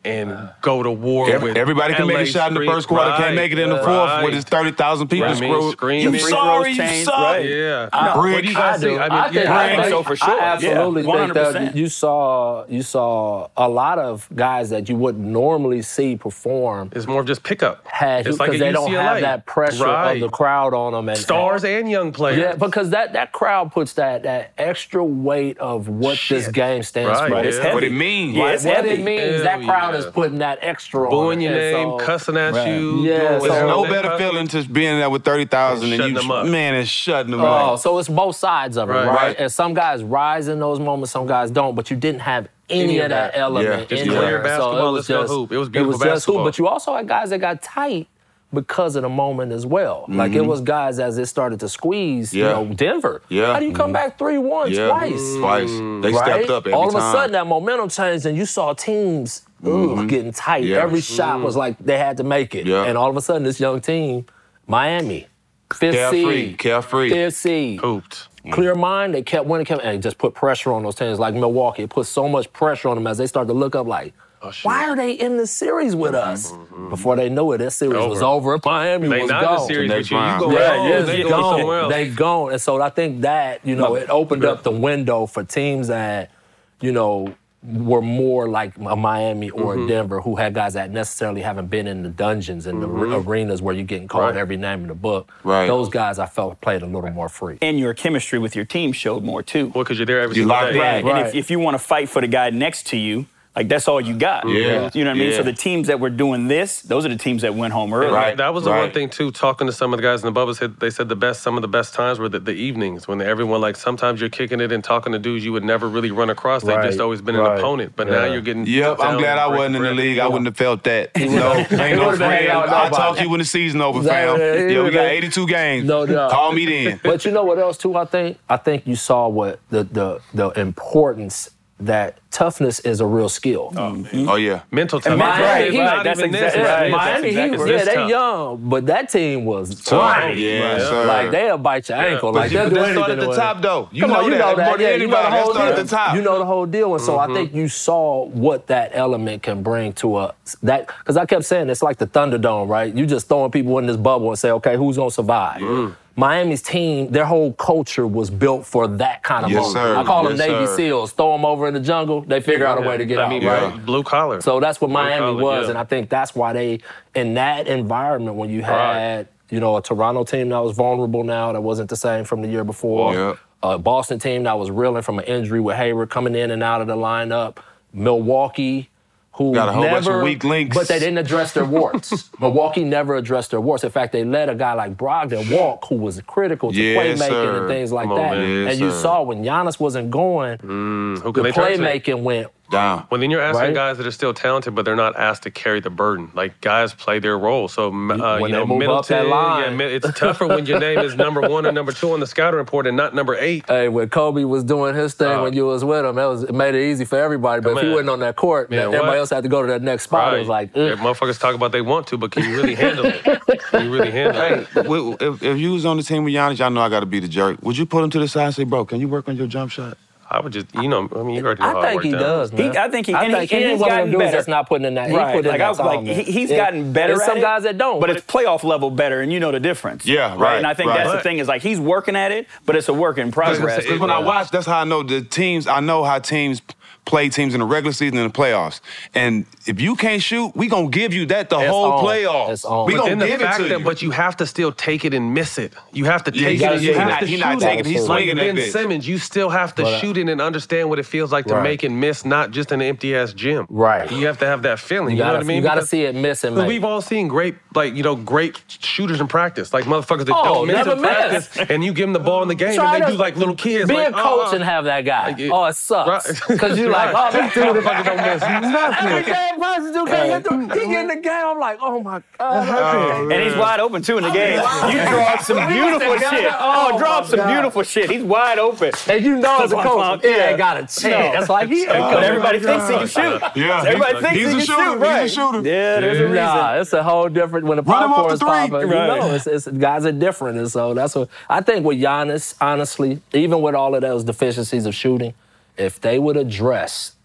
and go to war Every, with everybody can make L A a shot in the Street. first quarter, Right. can't make it in the fourth Right. with his thirty thousand people Right. I mean, screwed. screaming. You Free sorry, throws you changed, suck. right. Yeah. I- What do you guys I do. see? I mean, I think, yeah. I think think so for sure. I absolutely Yeah, one hundred think percent. that you saw you saw a lot of guys that you wouldn't normally see perform It's more of just pickup. had It's because like they at don't U C L A. have that pressure Right. of the crowd on them and Stars and young players. Yeah, because that, that crowd puts that that extra weight of what this Shit. game stands Right, for. yeah. It's heavy. What it means. Yeah, What, it's what heavy. it means, that Hell crowd yeah. is putting that extra Booing on. your And name, so- cussing at Right. you. Yeah, doing so- There's whatever. no They better cuss. feeling to being there with thirty thousand and Shutting you, them up. man, it's shutting them Oh, up. so it's both sides of it, Right. right? Right. And some guys rise in those moments, some guys don't. But you didn't have any, Any of of that, that. element Yeah, in just there. clear basketball, So it was let's go just, hoop. It was It beautiful was just hoop. basketball. But you also had guys that got tight because of the moment as well. Like it was guys as it started to squeeze. Yeah. You know, Denver. Yeah. How do you come back three one Yeah, twice? twice. They Right? stepped up every All of a time. sudden, that momentum changed, and you saw teams ugh, getting tight. Yeah. Every shot was like they had to make it. Yeah. And all of a sudden, this young team, Miami, fifth Carefree, seed, carefree. fifth seed, Hooped. clear mind. They kept winning, kept, and it just put pressure on those teams like Milwaukee. It put so much pressure on them as they started to look up like, Oh, shit. why are they in the series with us? Before they knew it, this series was Over. over. Miami They was not gone. in the series Next with you. You round. go Yeah, home, yeah, they they go somewhere gone. else. They gone. And so I think that, you know, it opened up the window for teams that, you know, were more like a Miami or Mm-hmm. a Denver who had guys that necessarily haven't been in the dungeons and the arenas where you're getting called Right. every name in the book. Right. Those guys I felt played a little more free. And your chemistry with your team showed more too. Well, because you're there every You single locked day. in. Right. Right. And if, if you want to fight for the guy next to you, like that's all you got. Yeah. You know what I mean? Yeah. So the teams that were doing this, those are the teams that went home early. Right. That was the one Right. thing too. Talking to some of the guys in the bubble, said they said the best, some of the best times were the, the evenings when everyone like sometimes you're kicking it and talking to dudes you would never really run across. They've just Right. always been Right. an opponent, but now Yeah. you're getting. Yep, down I'm glad I and wasn't in the break- league. I wouldn't have felt that. No, ain't no would've been hanging friend. out with I'll nobody. talk to you when the season over, fam. Yeah, he Yeah, we would've got been- eighty-two games. No doubt. Call me then. But you know what else too? I think I think you saw what the the the importance that toughness is a real skill. Oh yeah. Mental time. And Miami Miami Heat, Heat, Not that's even this. exactly It's right. this. Miami exactly Heat, right. yeah, This they tough. young, but that team was So, grinding. yeah, sir. Like they'll bite your ankle. But Like you- they'll but do let's start anything at the to top, win. though. You Come know on, you that. know More that. than Yeah, you know the anybody. Let's whole start at deal. the top. You know the whole deal, and so Mm-hmm. I think you saw what that element can bring to a that because I kept saying it's like the Thunderdome, right? You just throwing people in this bubble and say, okay, who's gonna survive? Mm. Miami's team, their whole culture was built for that kind of Yes, moment. sir. I call them Yes, Navy sir. SEALs. Throw them over in the jungle, they figure out a way to get I out, mean, right? Yeah. blue collar. So that's what Miami collar, was, yeah. and I think that's why they, in that environment, when you had, you know, a Toronto team that was vulnerable now, that wasn't the same from the year before, Yeah. a Boston team that was reeling from an injury with Hayward coming in and out of the lineup, Milwaukee, who Got a whole never, bunch of weak links. but they didn't address their warts. Milwaukee never addressed their warts. In fact, they let a guy like Brogdon walk, who was critical to Yes, playmaking sir. and things like Come on, that. man. Yes, and you sir. saw when Giannis wasn't going, Who can the they turn to? playmaking went Down. Well, then you're asking Right? guys that are still talented, but they're not asked to carry the burden. Like guys play their role. So uh, When you they know, move up that Middleton. line. Yeah, mi- it's tougher when your name is number one or number two on the scouting report and not number eight. Hey, when Kobe was doing his thing Uh, when you was with him, that was it made it easy for everybody. But if he Man. wasn't on that court, Man, that everybody what? else had to go to that next spot. It was like, yeah, ugh. motherfuckers talk about they want to, but can you really handle it? Can you really handle Hey, it? w- if, if you was on the team with Giannis, y'all know I got to be the jerk. Would you put him to the side and say, bro, can you work on your jump shot? I would just, you know, I mean, you already know how I I think work he down. does, man. He- I think he- I and think he- he and ain't he's one of them gotten dudes better. that's not putting in that. Right. He put in Like that I was time, like, man. he, he's Yeah. gotten better There's at some it, guys that don't. but it's playoff level better, and you know the difference. Yeah, right, And I think right. that's the But- thing is like he's working at it, but it's a work in progress. Because when I watch, that's how I know the teams, I know how teams play teams in the regular season and the playoffs. And if you can't shoot, we going to give you that the It's whole on. playoff. It's on. We But going Then to the give it fact to that, you. but you have to still take it and miss it. You have to Yeah, take you it gotta- and yeah, you he have not- to he shoot not it. taking it, he's Like swinging that Ben bitch. Simmons, you still have to But, uh, shoot it and understand what it feels like to Right. make and miss, not just an empty ass gym. Right. You have to have that feeling. You You, know gotta, what I mean? you gotta Because- see it miss and Because make. we've all seen great, like, you know, great shooters in practice. Like motherfuckers that Oh, don't miss never in practice. miss. And you give them the ball in the game Try and they to do like little kids. Be like, a coach oh, and have that guy. Like it- oh, it sucks. Right. Because you're like, oh, this dude motherfucker don't miss nothing. Every game, Bryson dude can't get through. He get in the game. I'm like, oh my god. And he's wide open too in the game. You draw up some beautiful shit. Oh, draw up some beautiful shit. He's wide open. And you know as a Clunk, coach, clunk, he yeah. ain't got a chance. Like he. But everybody thinks he can shoot. Yeah. Everybody thinks He's he a can shooter. shoot. Right. He's a shooter. Yeah, there's a reason. Nah, it's a whole different. When the Run him off popcorn the is three. popping, you Right. know, it's, it's guys are different, and so that's what I think. With Giannis, honestly, even with all of those deficiencies of shooting, if they would address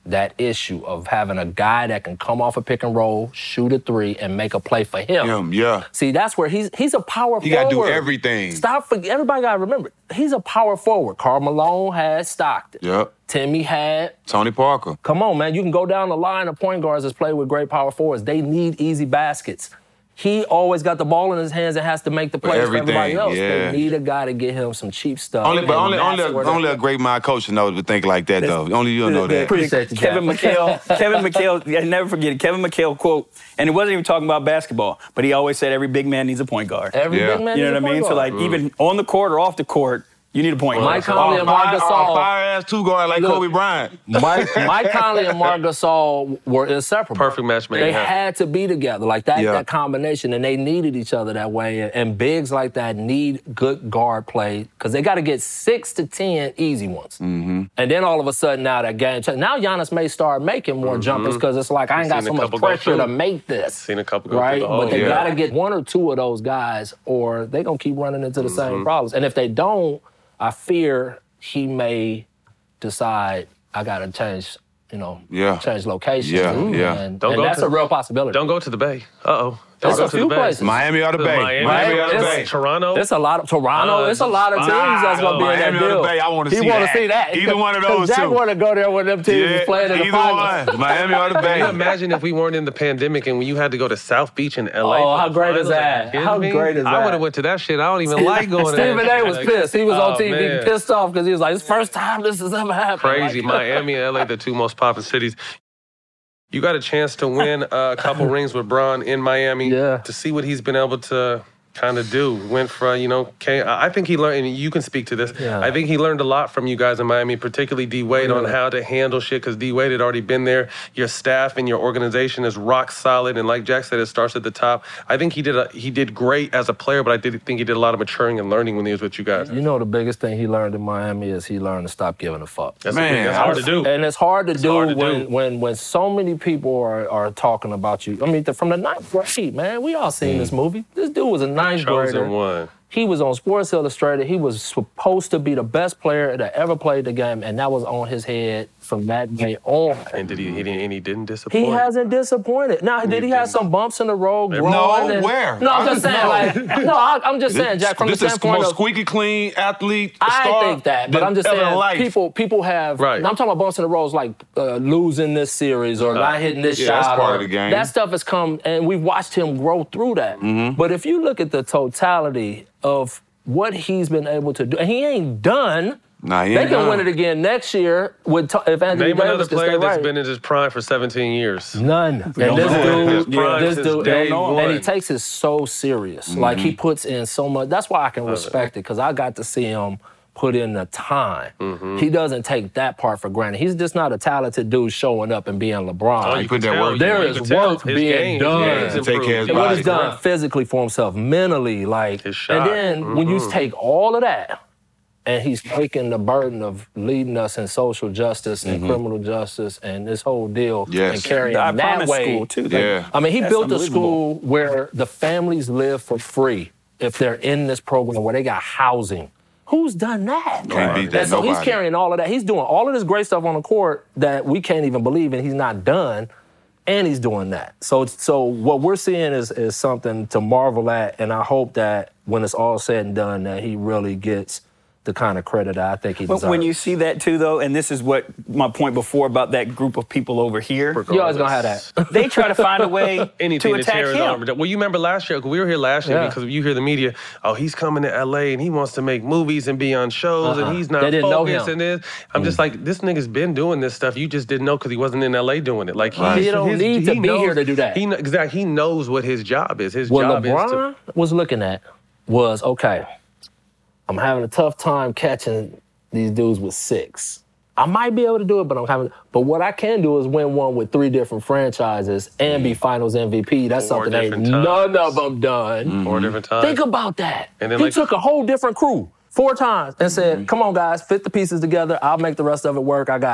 that issue of having a guy that can come off a pick and roll, shoot a three, and make a play for him. Him, yeah. See, that's where he's he's a power He forward. got to do everything. Stop, for, everybody got to remember, he's a power forward. Karl Malone had Stockton. Yep. Timmy had... Tony Parker. Come on, man. You can go down the line of point guards that's played with great power forwards. They need easy baskets. He always got the ball in his hands and has to make the plays for, everything, everybody else. yeah. They need a guy to get him some cheap stuff. Only, but And only, that's only, a, where only they- a great mind coach knows to think like that, though. Only you'll know that. Appreciate you, Kevin Jack. McHale, Kevin McHale, yeah, never forget it. Kevin McHale quote, and it wasn't even talking about basketball, but he always said every big man needs a point guard. Every Yeah. big man You know needs what a I mean? point So guard. like even on the court or off the court, you need a point Mike guard. Conley and Marc Gasol. Fire-ass two-guard like Look. Kobe Bryant. Mike, Mike Conley and Marc Gasol were inseparable. Perfect match made They in heaven. had to be together, like that, Yeah. that combination, and they needed each other that way. And, and bigs like that need good guard play because they got to get six to ten easy ones. Mm-hmm. And then all of a sudden, now that game, now Giannis may start making more jumpers because it's like I ain't got Seen so a much couple go pressure to through. make this. Seen a couple go right? through the hole. But they Yeah. got to get one or two of those guys, or they gonna keep running into the same problems. And if they don't, I fear he may decide I got to change, you know, Yeah. change locations. Yeah, and, yeah. And, Don't and go that's to- a real possibility. Don't go to the Bay. Uh-oh. Don't There's go a to few the Bay. places. Miami or the Bay. Miami, Miami or the It's- Bay. Toronto. It's a lot of Toronto. Uh, it's a lot of teams nah, that's gonna be in Miami that or the deal. Bay, I wanna he see wanna that. see that. Either one of 'Cause those Jack two. want to go there when them teams is playing in the either finals. one. Miami or the Can you Bay. imagine if we weren't in the pandemic and when you had to go to South Beach in L A? Oh, for how the great is finals? Are you that? kidding How me? great is I that? would have went to that shit. I don't even like going there. Stephen A was Like, pissed. He was oh, on T V man. pissed off because he was like, "It's the first time this has ever happened." Crazy. Like, Miami and L A, the two most popping cities. You got a chance to win a couple rings with Bron in Miami. Yeah. To see what he's been able to kind of do. Went from, you know, came, I think he learned, and you can speak to this, Yeah. I think he learned a lot from you guys in Miami, particularly D-Wade, on Really? how to handle shit, because D-Wade had already been there. Your staff and your organization is rock solid, and like Jack said, it starts at the top. I think he did a, he did great as a player, but I did think he did a lot of maturing and learning when he was with you guys. You know, the biggest thing he learned in Miami is he learned to stop giving a fuck. That's, Man, a big, that's hard to do. And it's hard to do hard to when, do. when when so many people are, are talking about you. I mean, from the ninth grade, man, we all seen this movie. This dude was a ninth Chosen grader. one. He was on Sports Illustrated. He was supposed to be the best player that ever played the game, and that was on his head from that day on. And did he, he didn't, and he didn't disappoint. He hasn't disappointed. Now, did he have some bumps in the road? No, growing and- where? No, I'm I just just saying, know. like, no, I, I'm just saying, Jack, from this the is the standpoint most of, squeaky clean athlete I star think that, but that I'm just ever in saying life. people people have. Right. Now I'm talking about bumps in the roads like uh, losing this series or not hitting this Yeah, shot. that's part or- of the game. That stuff has come, and we've watched him grow through that. Mm-hmm. But if you look at the totality of what he's been able to do, and he ain't done. Nah, he They ain't can done. win it again next year with to- if Anthony Name another Davis can player stay that's right. been in his prime for seventeen years. None. And don't this know. His dude, prime this since dude, day and, one. he takes it so serious. Like he puts in so much. That's why I can respect it because I got to see him put in the time. He doesn't take that part for granted. He's just not a talented dude showing up and being LeBron. Oh, you you put could that tell. work You There could is tell. work His being game- his done. game's To take care of his improved. and what body. he's done physically for himself, mentally, like, His shot. and then when you take all of that, and he's taking the burden of leading us in social justice and criminal justice and this whole deal Yes. and carrying The I that Promise way. school, too. Yeah. I mean, he That's built a unbelievable. school where the families live for free if they're in this program, where they got housing. Who's done that? Can't beat that, And so he's nobody. carrying all of that. He's doing all of this great stuff on the court that we can't even believe, and he's not done. And he's doing that. So, so what we're seeing is is something to marvel at, and I hope that when it's all said and done, that he really gets the kind of credit that I think he But deserves. when you see that too, though, and this is what my point before about that group of people over here, You're always gonna have that. they try to find a way Anything to to attack tear his him. armor down. Well, you remember last year, 'cause we were here last year Yeah. because you hear the media, oh, he's coming to L A and he wants to make movies and be on shows Uh-huh. and he's not They didn't know focused him. and this. I'm just like, this nigga's been doing this stuff. You just didn't know because he wasn't in L A doing it. Like Right. He don't need to be here to do that. He kn- exactly. He knows what his job is. His What job is to. LeBron was looking at was, okay, I'm having a tough time catching these dudes with six. I might be able to do it, but I'm having. But what I can do is win one with three different franchises and be Finals M V P. That's Four something ain't different times. none of them done. Four different times. Think about that. And then, he like- took a whole different crew four times and said, "Come on, guys, fit the pieces together. I'll make the rest of it work. I got it."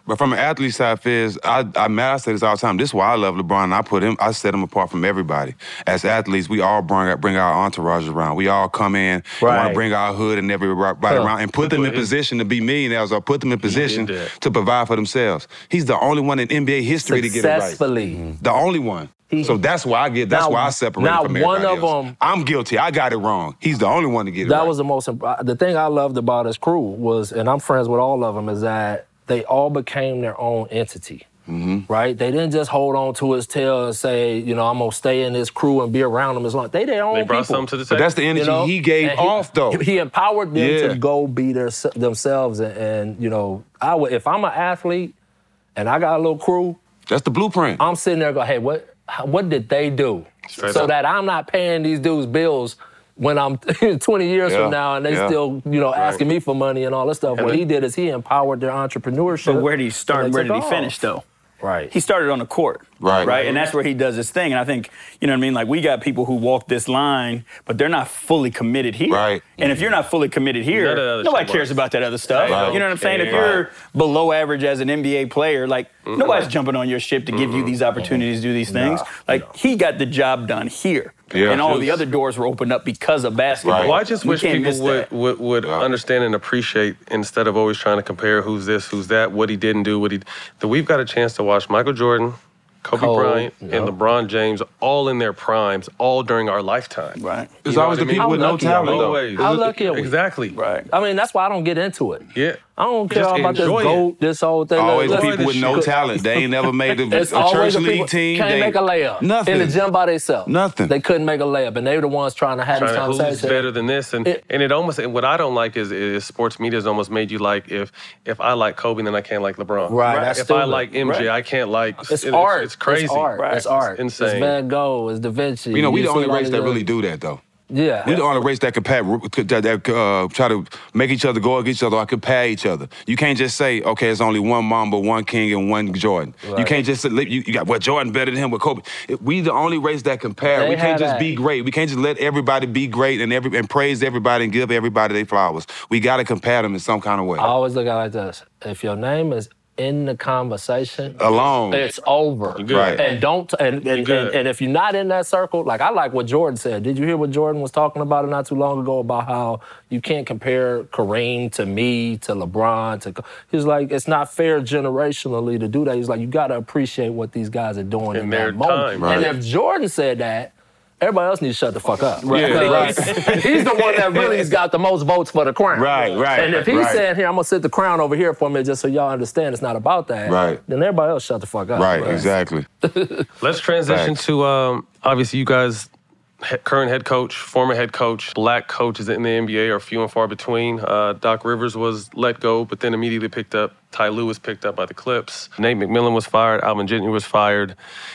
But from an athlete side, Fizz, I, I, man, I say this all the time. This is why I love LeBron. I put him, I set him apart from everybody. As athletes, we all bring, bring our entourage around. We all come in, Right. want to bring our hood and everybody Huh. around and put them in position to be millionaires or put them in position to provide for themselves. He's the only one in N B A history to get it right. Successfully. The only one. So that's why I get. That's Now- why I separate now from one everybody of else. them- I'm guilty. I got it wrong. He's the only one to get it That right. was the most. imp- The thing I loved about his crew was, and I'm friends with all of them, is that they all became their own entity. Mm-hmm. Right? They didn't just hold on to his tail and say, you know, I'm gonna stay in this crew and be around them as long. They their own They brought people. something to the But table. that's the energy you know? he gave And off, though. He empowered them Yeah. to go be their, themselves, and, and you know, I would, if I'm an athlete and I got a little crew, That's the blueprint. I'm sitting there going, hey, what what did they do Straight so up. that I'm not paying these dudes bills when I'm twenty years Yeah, from now and they yeah. still, you know, asking me for money and all this stuff. And What then- he did is he empowered their entrepreneurship. But where did he start and and where they did he took finish, off. though? Right. He started on the court. Right. Right. And that's where he does his thing. And I think, you know what I mean? Like, we got people who walk this line, but they're not fully committed here. Right. And if you're not fully committed None here, of that other nobody shit cares works. about that other stuff. Right. You know what I'm saying? If Right. you're below average as an N B A player, like, nobody's jumping on your ship to give you these opportunities to do these things. Like, he got the job done here. Yeah. And all the other doors were opened up because of basketball. Right. Well, I just We wish can't people miss would, that. would, would understand and appreciate instead of always trying to compare who's this, who's that, what he didn't do, what he. That we've got a chance to watch Michael Jordan, Kobe Cole, Bryant, yep. and LeBron James all in their primes, all during our lifetime. Right. There's You know always what the I mean? people with no lucky, talent, though. though. Always. How lucky are we? Exactly. Right. I mean, that's why I don't get into it. Yeah. I don't care Just about this enjoy it. GOAT, this whole thing. Always Let's- people with no shit. talent. They ain't never made a, It's a always church the league people team. can't They- make a layup Nothing. in the gym by themselves. Nothing. They couldn't make a layup, and they were the ones trying to have Trying this to, who's conversation. better than this, and It- and it almost and what I don't like is, is sports media has almost made you like if if I like Kobe then I can't like LeBron. Right, that's If I stupid. like M J, Right. I can't like. It's it- art. It's crazy. It's art. Right. It's art. It's insane. It's Van Gogh. It's Da Vinci. You know, we the see only all race these that other- really do that, though. Yeah. We the only race that compare, that, that uh, try to make each other go against each other or compare each other. You can't just say, okay, it's only one Mamba, one King, and one Jordan. You Right. can't just say, you, you got, well, Jordan better than him with Kobe. It- we the only race that compare. They we can't have just that. be great. We can't just let everybody be great and every and praise everybody and give everybody their flowers. We got to compare them in some kind of way. I always look at it like this. If your name is in the conversation, Alone. it's over. good. Right. And don't and and, good. and and if you're not in that circle, like I like what Jordan said. Did you hear what Jordan was talking about it not too long ago about how you can't compare Kareem to me to LeBron to? He's like, it's not fair generationally to do that. He's like, you got to appreciate what these guys are doing in, In that their moment. time, right. And if Jordan said that, everybody else needs to shut the fuck up. Right. Because he's the one that really has got the most votes for the crown. Right, right, And if he's right. saying, here, I'm going to sit the crown over here for me just so y'all understand it's not about that, Right. then everybody else shut the fuck up. Right, exactly. Let's transition Facts. to um, obviously you guys, he- current head coach, former head coach, black coaches in the N B A are few and far between. Uh, Doc Rivers was let go, but then immediately picked up. Ty Lue was picked up by the Clips. Nate McMillan was fired. Alvin Gentry was fired.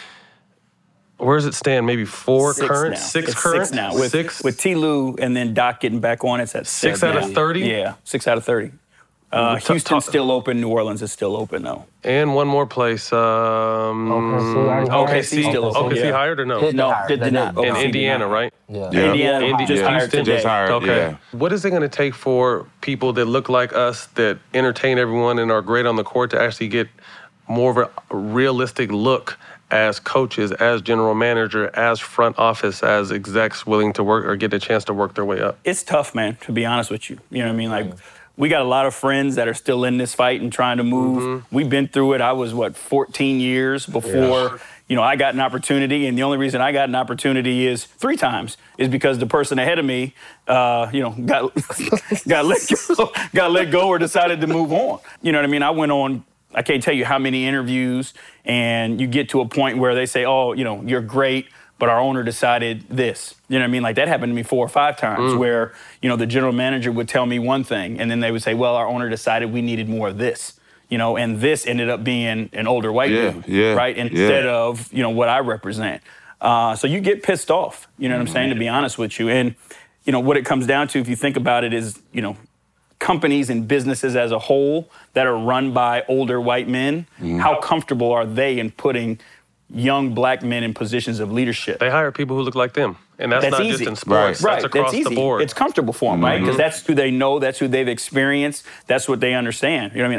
Where does it stand? Maybe four Six current, now. six It's current, Six now. With, six. with T. Lue and then Doc getting back on, it's at Six seven out of now. thirty? Yeah, six out of thirty. Uh, T- Houston's talk- still open. New Orleans is still open, though. and one more place. Um, O K C, O K C, still open, O K C yeah. hired or no? Hit- No, hired. did, They did not. not. In Okay. Indiana, right? Yeah. Yeah. Indiana Indi- just yeah. hired Houston today. just hired. Okay. Yeah. What is it going to take for people that look like us, that entertain everyone and are great on the court, to actually get more of a realistic look as coaches, as general manager, as front office, as execs willing to work or get a chance to work their way up? It's tough, man, to be honest with you. You know what I mean? Like, we got a lot of friends that are still in this fight and trying to move. Mm-hmm. We've been through it. I was, what, fourteen years before, you know, I got an opportunity. And the only reason I got an opportunity is three times is because the person ahead of me, uh, you know, got, got, let go, got let go or decided to move on. You know what I mean? I went on, I can't tell you how many interviews, and you get to a point where they say, oh, you know, you're great, but our owner decided this. You know what I mean? Like, that happened to me four or five times where, you know, the general manager would tell me one thing, and then they would say, well, our owner decided we needed more of this. You know, and this ended up being an older white Yeah, dude, yeah, right? Instead yeah. of, you know, what I represent. Uh, so you get pissed off, you know what I'm saying, to be honest with you. And, you know, what it comes down to, if you think about it, is, you know, companies and businesses as a whole that are run by older white men, how comfortable are they in putting young black men in positions of leadership? They hire people who look like them. And that's, That's not easy. just in sports. Right, That's across that's easy. the board. It's comfortable for them, right? Because that's who they know, that's who they've experienced, that's what they understand. You know what I mean?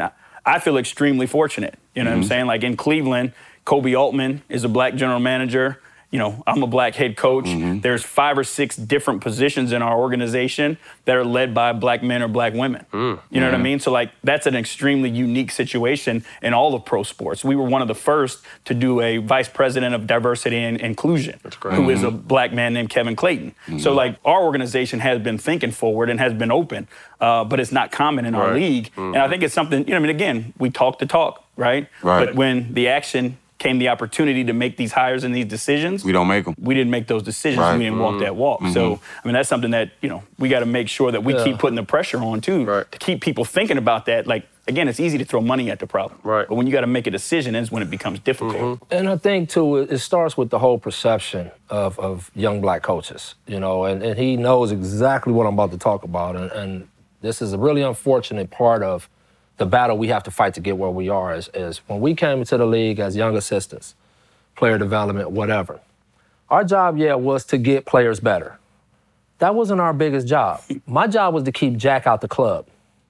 I feel extremely fortunate. You know mm-hmm. what I'm saying? Like in Cleveland, Kobe Altman is a black general manager. You know, I'm a black head coach. Mm-hmm. There's five or six different positions in our organization that are led by black men or black women. Mm. You know mm-hmm. what I mean? So, like, that's an extremely unique situation in all of pro sports. We were one of the first to do a vice president of diversity and inclusion, who mm-hmm. is a black man named Kevin Clayton. Mm-hmm. So, like, our organization has been thinking forward and has been open, uh, but it's not common in right. our league. Mm-hmm. And I think it's something, you know, I mean, again, we talk the talk, right? Right. But when the action came the opportunity to make these hires and these decisions. We don't make them. We didn't make those decisions. Right. We didn't walk that walk. Mm-hmm. So, I mean, that's something that, you know, we got to make sure that we yeah. keep putting the pressure on, too, right. to keep people thinking about that. Like, again, it's easy to throw money at the problem. Right. But when you got to make a decision, is when it becomes difficult. Mm-hmm. And I think, too, it starts with the whole perception of, of young black coaches, you know, and, and he knows exactly what I'm about to talk about. And, and this is a really unfortunate part of the battle we have to fight to get where we are is, is when we came into the league as young assistants, player development, whatever. Our job, yeah, was to get players better. That wasn't our biggest job. My job was to keep Jack out the club.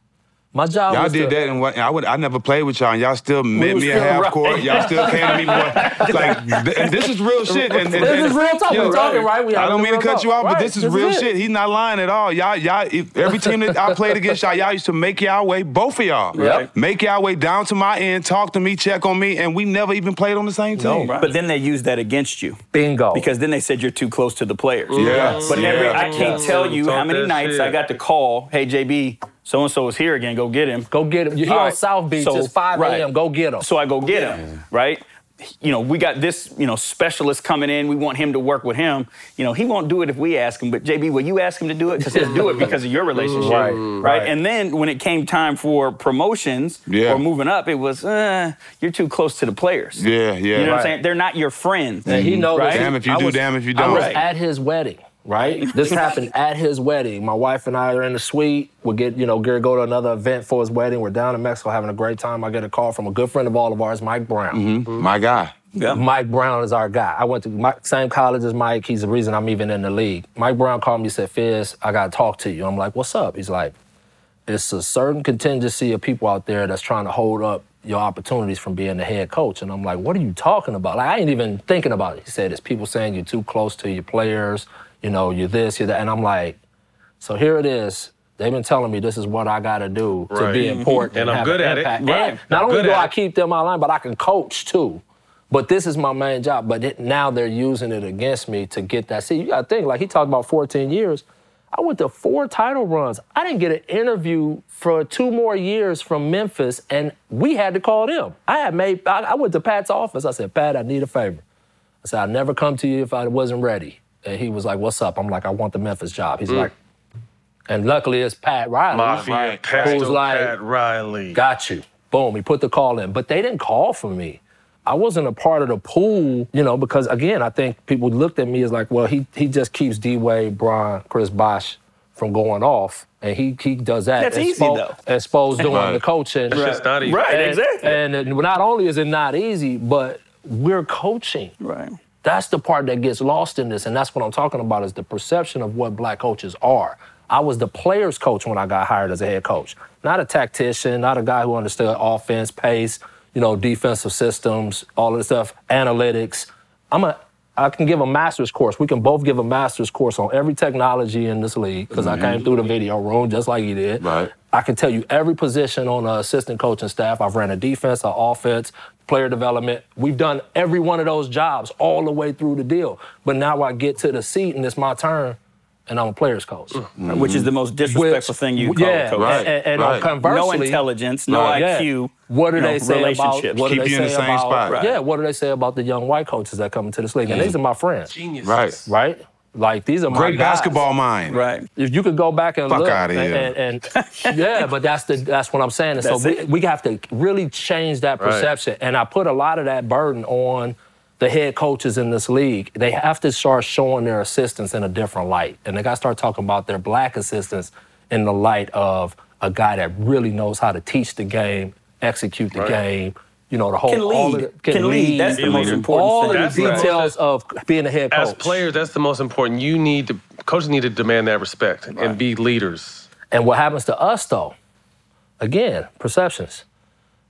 My job y'all was did to, that, and what, I would I never played with y'all, and y'all still met me at half right. court. Y'all still came to me, boy. Like, th- and this is real shit. And, and, this and, is real talk. We're right. talking, right? We I don't mean to cut talk. you off, right. but this is this real is shit. He's not lying at all. Y'all, y'all. If, every team that I played against y'all, y'all used to make y'all way, both of y'all. Yep. Make y'all way down to my end, talk to me, check on me, and we never even played on the same team. No, but then they used that against you. Bingo. Because then they said you're too close to the players. Yeah. But yeah. every, I can't yeah. tell you Talk how many nights shit. I got to call, hey, J B, so-and-so is here again, go get him. Go get him. You're here All on right. South Beach, So, it's five a.m., right. go get him. So I go get him, right? You know, we got this, you know, specialist coming in. We want him to work with him. You know, he won't do it if we ask him. But, J B, will you ask him to do it? Because he'll do it because of your relationship. Right, right. right. And then when it came time for promotions Yeah. or moving up, it was, uh, you're too close to the players. Yeah, yeah. You know what Right. I'm saying? They're not your friends. And he knows. Right? Damn if you I do, was, damn if you I don't. was Right. at his wedding, right? This happened at his wedding. My wife and I are in the suite. We get, you know, Gary go to another event for his wedding. We're down in Mexico having a great time. I get a call from a good friend of all of ours, Mike Brown. Mm-hmm. My guy. Yeah. Mike Brown is our guy. I went to my same college as Mike. He's the reason I'm even in the league. Mike Brown called me and said, Fizz, I got to talk to you. I'm like, what's up? He's like, it's a certain contingency of people out there that's trying to hold up your opportunities from being the head coach. And I'm like, what are you talking about? Like, I ain't even thinking about it. He said, it's people saying you're too close to your players. You know, you're this, you're that. And I'm like, so here it is. They've been telling me this is what I got to do to Right. be important. And I'm have good an at it. impact. Right. And not I'm only good do at I it. keep them online, but I can coach too. But this is my main job. But it, now they're using it against me to get that. See, you got to think, like he talked about fourteen years. I went to four title runs. I didn't get an interview for two more years from Memphis, and we had to call them. I had made, I, I went to Pat's office. I said, Pat, I need a favor. I said, I'd never come to you if I wasn't ready. And he was like, what's up? I'm like, I want the Memphis job. He's mm. like, and luckily it's Pat Riley. Mafia, right, Pastor who's like, Pat Riley. Got you. Boom, he put the call in. But they didn't call for me. I wasn't a part of the pool, you know, because, again, I think people looked at me as like, well, he he just keeps D-Wade, Bron, Chris Bosh from going off, and he he does that. That's and easy, Spo, though. And Spo's doing Right. the coaching. It's just not easy. Right, and, exactly. And not only is it not easy, but we're coaching. Right. That's the part that gets lost in this, and that's what I'm talking about is the perception of what black coaches are. I was the players' coach when I got hired as a head coach, not a tactician, not a guy who understood offense, pace, you know, defensive systems, all of this stuff, analytics. I'm a, I can give a master's course. We can both give a master's course on every technology in this league because mm-hmm. I came through the video room just like you did. Right. I can tell you every position on the assistant coaching staff. I've ran a defense, an offense, player development. We've done every one of those jobs all the way through the deal. But now I get to the seat and it's my turn. And I'm a player's coach. Mm-hmm. Which is the most disrespectful Which, thing you call yeah, a coach. Right. And, and right. conversely, No intelligence, no Right. I Q. Yeah. What do you know, they say about? relationships. What do Keep they you in say the same about? spot. Right. Yeah. What do they say about the young white coaches that come into this league? And these are my friends. Geniuses. Right. Right. Like these are my Great guys. basketball mind. Right. If you could go back and Fuck look, outta and, here. and, and yeah, but that's the that's what I'm saying. And so That's we, it. we have to really change that Right. perception. And I put a lot of that burden on the head coaches in this league. They have to start showing their assistants in a different light, and they got to start talking about their black assistants in the light of a guy that really knows how to teach the game, execute the Right. game. You know, the whole Can all lead. of the, Can lead. That's Be the a most leader. important all thing. of the That's right. details of being a head coach. As players, that's the most important. You need to, coaches need to demand that respect and be leaders. And what happens to us, though, again, perceptions.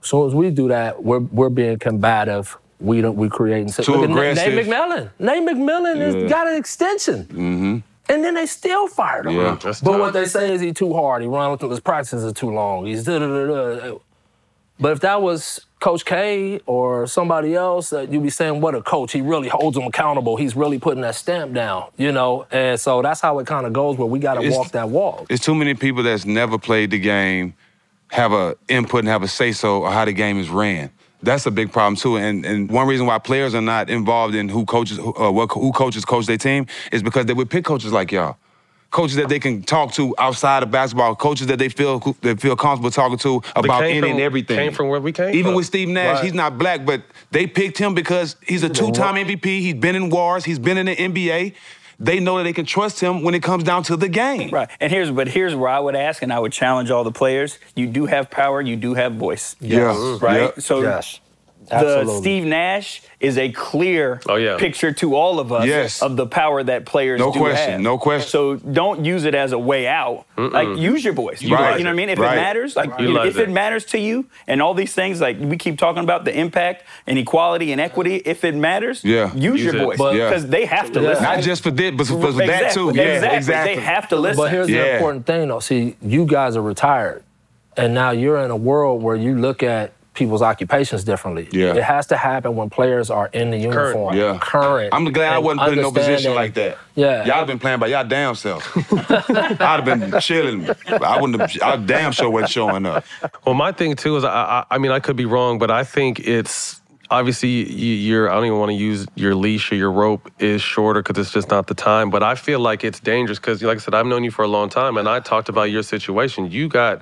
As soon as we do that, we're we're being combative. We don't we creating Too Look at aggressive. Nate McMillan. Nate McMillan Yeah. has got an extension. Mm-hmm. And then they still fired him. Yeah. That's But tough. what they say is he too hard. He runs through his practices are too long. He's da da da da. But if that was Coach K or somebody else, uh, you'd be saying, what a coach. He really holds them accountable. He's really putting that stamp down, you know? And so that's how it kind of goes, where we got to It's- walk that walk. It's too many people that's never played the game, have a input and have a say-so of how the game is ran. That's a big problem too, and and one reason why players are not involved in who coaches, uh, what who coaches coach their team is because they would pick coaches like y'all, coaches that they can talk to outside of basketball, coaches that they feel they feel comfortable talking to about came any from- and everything. came from where we came Even from. with Steve Nash, Right. he's not black, but they picked him because he's a two-time M V P. He's been in wars. He's been in the N B A. They know that they can trust him when it comes down to the game. Right. And here's but here's where I would ask, and I would challenge all the players. You do have power. You do have voice. Yeah. Right. Yeah. So Yes. the Absolutely. Steve Nash is a clear Oh, yeah. picture to all of us Yes. of the power that players No do question, have. no question. So don't use it as a way out. Like use your voice. You, Right. you know what I mean? If Right. it matters, like you know, Utilize if it it. matters to you and all these things, like we keep talking about the impact and equality and equity, if it matters, Yeah. use, Use your it. voice. But- Yeah. Because they have to Yeah. listen. Not just for this, but for, for that too. Exactly. Yeah, exactly. exactly. They have to listen. But here's Yeah. the important thing, though. See, you guys are retired, and now you're in a world where you look at people's occupations differently. Yeah. It has to happen when players are in the uniform. Yeah. Current. I'm glad I and wasn't put in no position understanding. like that. Yeah. Y'all been playing by y'all damn self. I'd have been chilling. I wouldn't have, I damn sure wasn't showing up. Well, my thing too is, I, I, I mean, I could be wrong, but I think it's obviously you, you're. I don't even want to use your leash or your rope is shorter because it's just not the time. But I feel like it's dangerous because, like I said, I've known you for a long time, and I talked about your situation. You got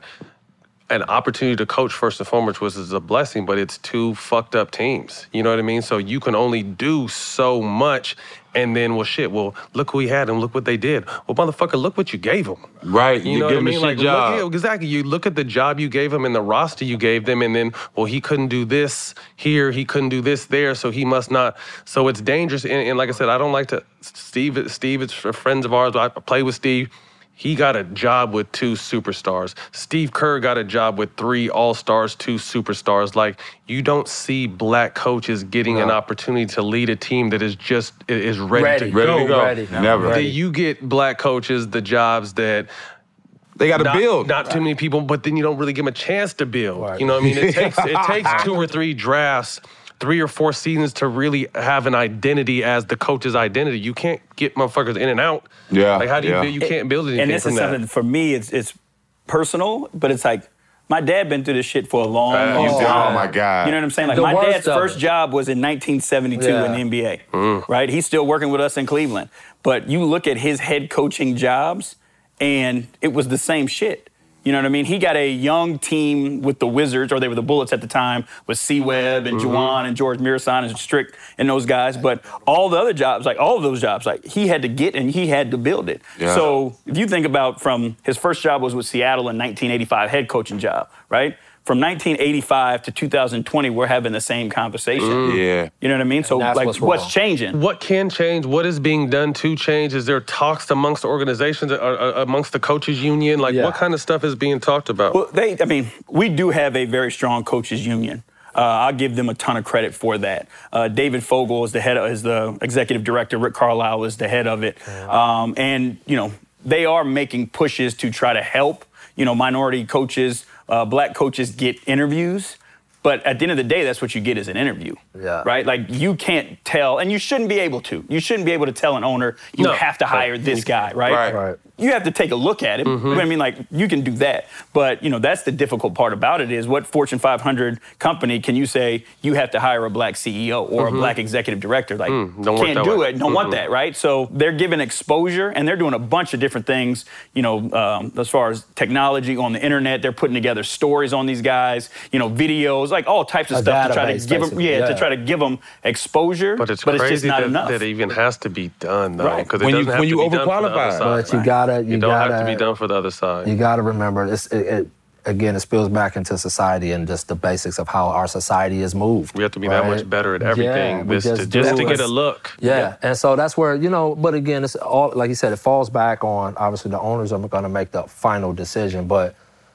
an opportunity to coach first and foremost, which is a blessing, but it's two fucked up teams. You know what I mean? So you can only do so much. And then, well, shit, well, look who he had and look what they did. Well, motherfucker, look what you gave him. Right. You You know give what I him a mean? shit Like, job. Look, yeah, exactly. You look at the job you gave him and the roster you gave them, and then, well, he couldn't do this here, he couldn't do this there, so he must not. So it's dangerous. And, and like I said, I don't like to. Steve, Steve, it's friends of ours. I play with Steve. He got a job with two superstars. Steve Kerr got a job with three all-stars, two superstars. Like, you don't see black coaches getting an opportunity to lead a team that is just is ready, Ready. to Ready go. to go. Ready. Never. That you get black coaches the jobs that They got to not, build. not too many people, but then you don't really give them a chance to build. Right. You know what I mean? It takes it takes two or three drafts, three or four seasons to really have an identity as the coach's identity. You can't get motherfuckers in and out. Yeah, Like how do you yeah. build? You can't build anything And this from is that. something for me. It's it's personal, but it's like my dad been through this shit for a long, Uh, long you see- time. Oh, my God. You know what I'm saying? Like The my worst dad's of first it. job was in nineteen seventy-two Yeah. in the N B A. Mm. Right? He's still working with us in Cleveland. But you look at his head coaching jobs, and it was the same shit. You know what I mean? He got a young team with the Wizards, or they were the Bullets at the time, with C-Webb and Juwan and George Mirasan and Strick and those guys. But all the other jobs, like all of those jobs, like he had to get and he had to build it. Yeah. So if you think about from his first job was with Seattle in nineteen eighty-five, head coaching job, right? From nineteen eighty-five to two thousand twenty, we're having the same conversation. Yeah. You know what I mean? So that's like what's what's, wrong. changing? What can change? What is being done to change? Is there talks amongst organizations, uh, uh, amongst the coaches union? Like, Yeah. what kind of stuff is being talked about? Well, they, I mean, we do have a very strong coaches union. Uh, I'll give them a ton of credit for that. Uh, David Fogel is the head, of, is the executive director. Rick Carlisle is the head of it, um, and you know they are making pushes to try to help you know minority coaches, uh, black coaches get interviews. But at the end of the day, that's what you get is an interview, Yeah. right? Like you can't tell, and you shouldn't be able to. You shouldn't be able to tell an owner you No. have to hire this guy, right? Right. Right. You have to take a look at him. Mm-hmm. I mean, like you can do that, but you know that's the difficult part about it is what Fortune five hundred company can you say you have to hire a black C E O or a black executive director? Like Mm-hmm. Mm, don't work can't that do way. it. Don't want that, right? So they're giving exposure and they're doing a bunch of different things. You know, um, as far as technology on the internet, they're putting together stories on these guys. You know, videos, like all types of A stuff to try to database, give them, yeah, basically, to yeah. try to give them exposure. But it's but crazy it's just not that, enough. that it even has to be done, though. Right. Because it When you- doesn't have when to you be done for the other overqualified. side. But you gotta, you It don't gotta, have to be done for the other side. you gotta remember, it's, it, it, again, it spills back into society and just the basics of how our society is moved. We have to be that right? much better at everything Yeah, we this, to, just just do. to get a look. Yeah. and so that's where, you know, but again, it's all, like you said, it falls back on, obviously the owners are gonna make the final decision, but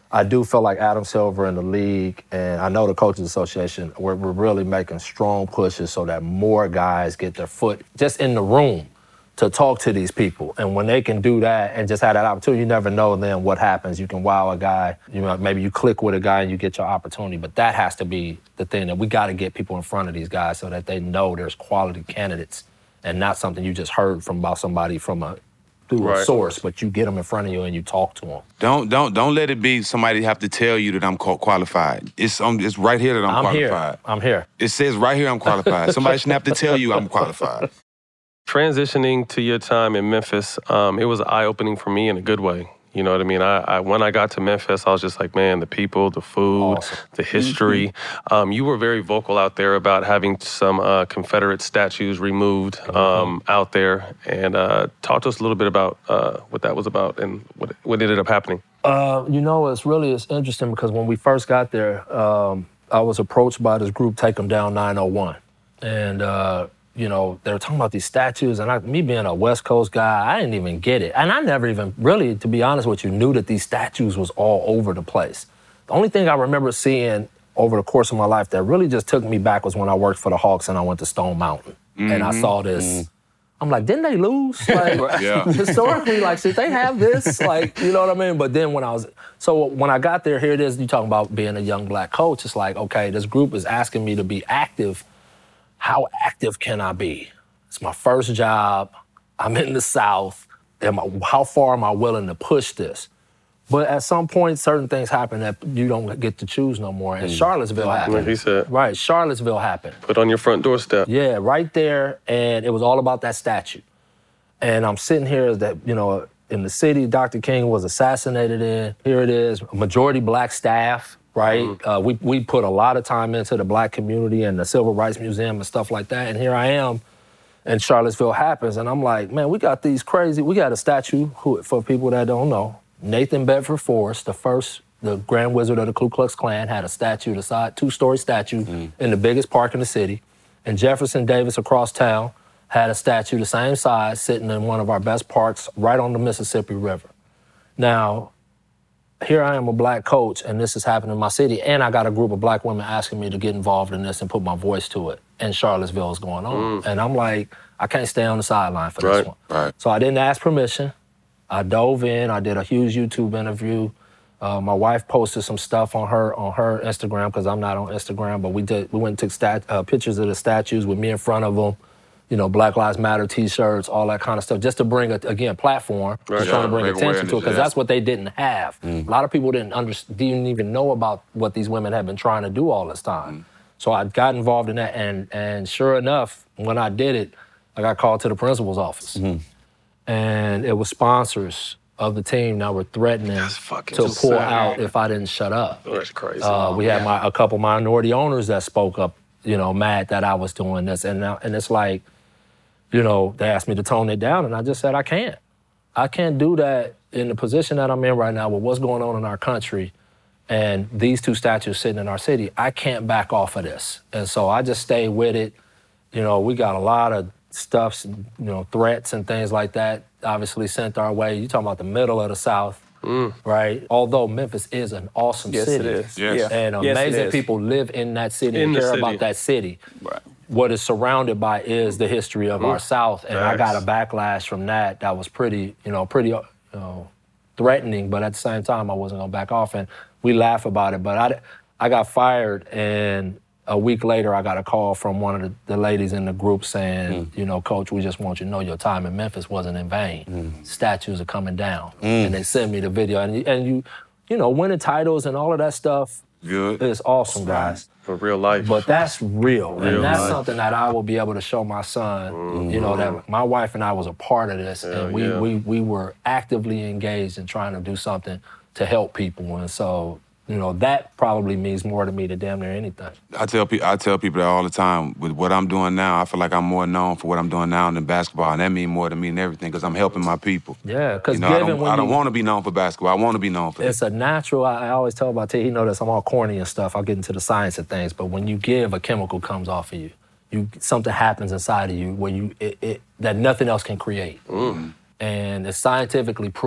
I do feel like Adam Silver and the league, and I know the Coaches Association, we're, we're really making strong pushes so that more guys get their foot just in the room to talk to these people. And when they can do that and just have that opportunity, you never know then what happens. You can wow a guy, you know, maybe you click with a guy and you get your opportunity, but that has to be the thing, that we got to get people in front of these guys so that they know there's quality candidates and not something you just heard from about somebody from a through Right. a source, but you get them in front of you and you talk to them. Don't don't don't let it be somebody have to tell you that I'm qual- qualified. It's um, it's right here that I'm, I'm here. qualified. I'm here. It says right here I'm qualified. Somebody shouldn't have to tell you I'm qualified. Transitioning to your time in Memphis, um, it was eye-opening for me in a good way. You know what I mean? I, I when I got to Memphis, I was just like, man, the people, the food, Awesome. the history. Um, you were very vocal out there about having some uh, Confederate statues removed um, out there, and uh, talk to us a little bit about uh, what that was about and what what ended up happening. Uh, you know, it's really it's interesting because when we first got there, um, I was approached by this group, Take 'em Down nine oh one. And, uh, you know, they were talking about these statues, and I, me being a West Coast guy, I didn't even get it. And I never even really, to be honest with you, knew that these statues was all over the place. The only thing I remember seeing over the course of my life that really just took me back was when I worked for the Hawks and I went to Stone Mountain. Mm-hmm. And I saw this. Mm-hmm. I'm like, didn't they lose? Like, Yeah. historically, like, should they have this? Like, you know what I mean? But then when I was, so when I got there, here it is, you talking about being a young black coach. It's like, okay, this group is asking me to be active. How active can I be? It's my first job. I'm in the South. Am I, how far am I willing to push this? But at some point, certain things happen that you don't get to choose no more. And Charlottesville happened. Like he said. Right, Charlottesville happened. Put on your front doorstep. Yeah, right there, and it was all about that statue. And I'm sitting here as that, you know, in the city Doctor King was assassinated in. Here it is, majority black staff, right? Mm. Uh, we we put a lot of time into the black community and the Civil Rights Museum and stuff like that. And here I am, and Charlottesville happens, and I'm like, man, we got these crazy. We got a statue who, for people that don't know. Nathan Bedford Forrest, the first, the Grand Wizard of the Ku Klux Klan, had a statue, the side two-story statue mm. in the biggest park in the city. And Jefferson Davis across town had a statue the same size sitting in one of our best parks right on the Mississippi River. Now, here I am, a black coach, and this is happening in my city, and I got a group of black women asking me to get involved in this and put my voice to it, and Charlottesville is going on. Mm. And I'm like, I can't stay on the sideline for right, this one. Right. So I didn't ask permission. I dove in, I did a huge YouTube interview. Uh, my wife posted some stuff on her on her Instagram, because I'm not on Instagram, but we did. We went and took stat, uh, pictures of the statues with me in front of them, you know, Black Lives Matter t-shirts, all that kind of stuff, just to bring, a, again, platform, right. just trying to bring Big attention to it, because yeah. that's what they didn't have. Mm. A lot of people didn't, under, didn't even know about what these women had been trying to do all this time. Mm. So I got involved in that, and and sure enough, when I did it, I got called to the principal's office. Mm. And it was sponsors of the team that were threatening to pull sad. out if I didn't shut up. That's crazy. Uh, we yeah. had my, a couple minority owners that spoke up, you know, mad that I was doing this. And now, and it's like, you know, they asked me to tone it down, and I just said, I can't. I can't do that in the position that I'm in right now with what's going on in our country and these two statues sitting in our city. I can't back off of this. And so I just stayed with it. You know, we got a lot of stuff, you know, threats and things like that, obviously sent our way. You're talking about the middle of the South, mm. right? Although Memphis is an awesome yes, city. It is. Yes. Yeah. And yes, amazing people live in that city in and care city. about that city. Right. What is surrounded by is the history of mm. our South. And Facts. I got a backlash from that that was pretty, you know, pretty, you know, threatening, but at the same time, I wasn't gonna back off. And we laugh about it, but I, I got fired, and a week later, I got a call from one of the, the ladies in the group saying, mm. you know, Coach, we just want you to know your time in Memphis wasn't in vain. Mm. Statues are coming down. Mm. And they sent me the video. And, and you, you know, winning titles and all of that stuff Good. is awesome, guys. For real life. But that's real. real and that's life. something that I will be able to show my son, mm. you know, that my wife and I was a part of this. Hell and we, yeah. we, we were actively engaged in trying to do something to help people. And so, you know, that probably means more to me than damn near anything. I tell people, I tell people that all the time. With what I'm doing now, I feel like I'm more known for what I'm doing now than basketball, and that means more to me than everything because I'm helping my people. Yeah, because you know, I don't, when I don't you, want to be known for basketball. I want to be known for it's that. a natural. I, I always tell about T. He know this. I'm all corny and stuff. I'll get into the science of things, but when you give, a chemical comes off of you. You something happens inside of you where you it, it, that nothing else can create, mm. and it's scientifically proven.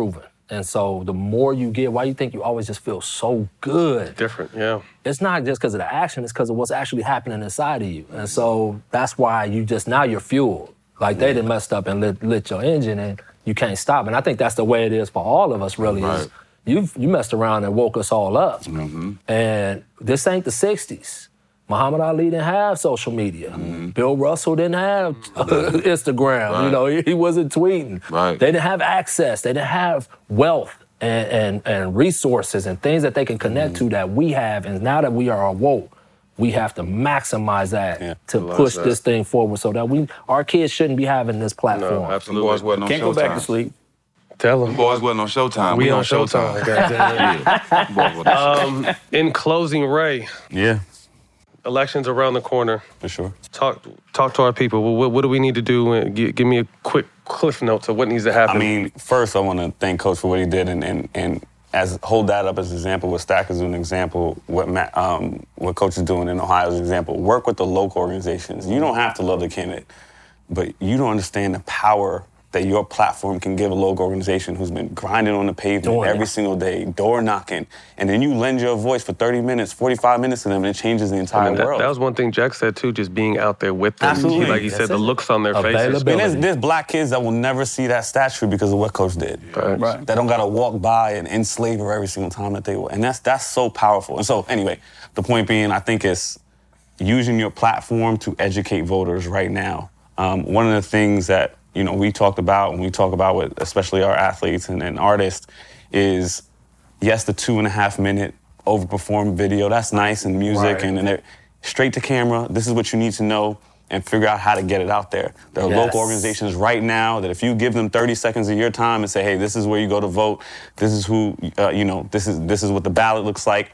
And so the more you get, why you think you always just feel so good? Different, yeah. It's not just because of the action, it's because of what's actually happening inside of you. And so that's why you just, now you're fueled. Like they done messed up and lit, lit your engine and you can't stop. And I think that's the way it is for all of us, really. Right. Is you've, you messed around and woke us all up. Mm-hmm. And this ain't the sixties. Muhammad Ali didn't have social media. Mm-hmm. Bill Russell didn't have Instagram. Right. You know, he, he wasn't tweeting. Right. They didn't have access. They didn't have wealth and, and, and resources and things that they can connect Mm-hmm. to that we have. And now that we are awoke, we have to maximize that Yeah, to love push that. this thing forward so that we our kids shouldn't be having this platform. No, Them absolutely. boys wasn't on Can't Showtime. go back to sleep. Tell Them them. boys wasn't on Showtime. We on Showtime. goddamn it. Yeah. Them boys wasn't on Um, in closing, Ray, Yeah, elections around the corner. for sure. Talk talk to our people. What, what do we need to do? And give, give me a quick cliff notes of what needs to happen. I mean, first I want to thank Coach for what he did, and and, and as hold that up as an example. What Stack is an example. What Matt, um, what Coach is doing in Ohio is an example. Work with the local organizations. You don't have to love the candidate, but you don't understand the power that your platform can give a local organization who's been grinding on the pavement Doing every it. single day, door knocking, and then you lend your voice for thirty minutes, forty-five minutes to them, and it changes the entire I mean, that, world. that was one thing Jack said too, just being out there with them. Absolutely. Like you said, That's the it. looks on their faces. Availability. I mean, there's, there's black kids that will never see that statue because of what Coach did. Right. That don't gotta walk by and enslave her every single time that they will. And that's that's so powerful. And so anyway, the point being, I think it's using your platform to educate voters right now. Um, one of the things that, you know, we talked about when we talk about with especially our athletes and, and artists is, yes, the two and a half minute overperformed video, that's nice, and music Right. and, and they're straight to camera. This is what you need to know and figure out how to get it out there. There are Yes. local organizations right now that if you give them thirty seconds of your time and say, hey, this is where you go to vote, this is who, uh, you know, this is this is what the ballot looks like,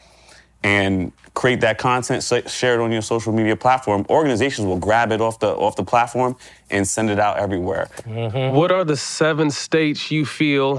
and create that content, sa- share it on your social media platform, organizations will grab it off the off the platform and send it out everywhere. What are the seven states you feel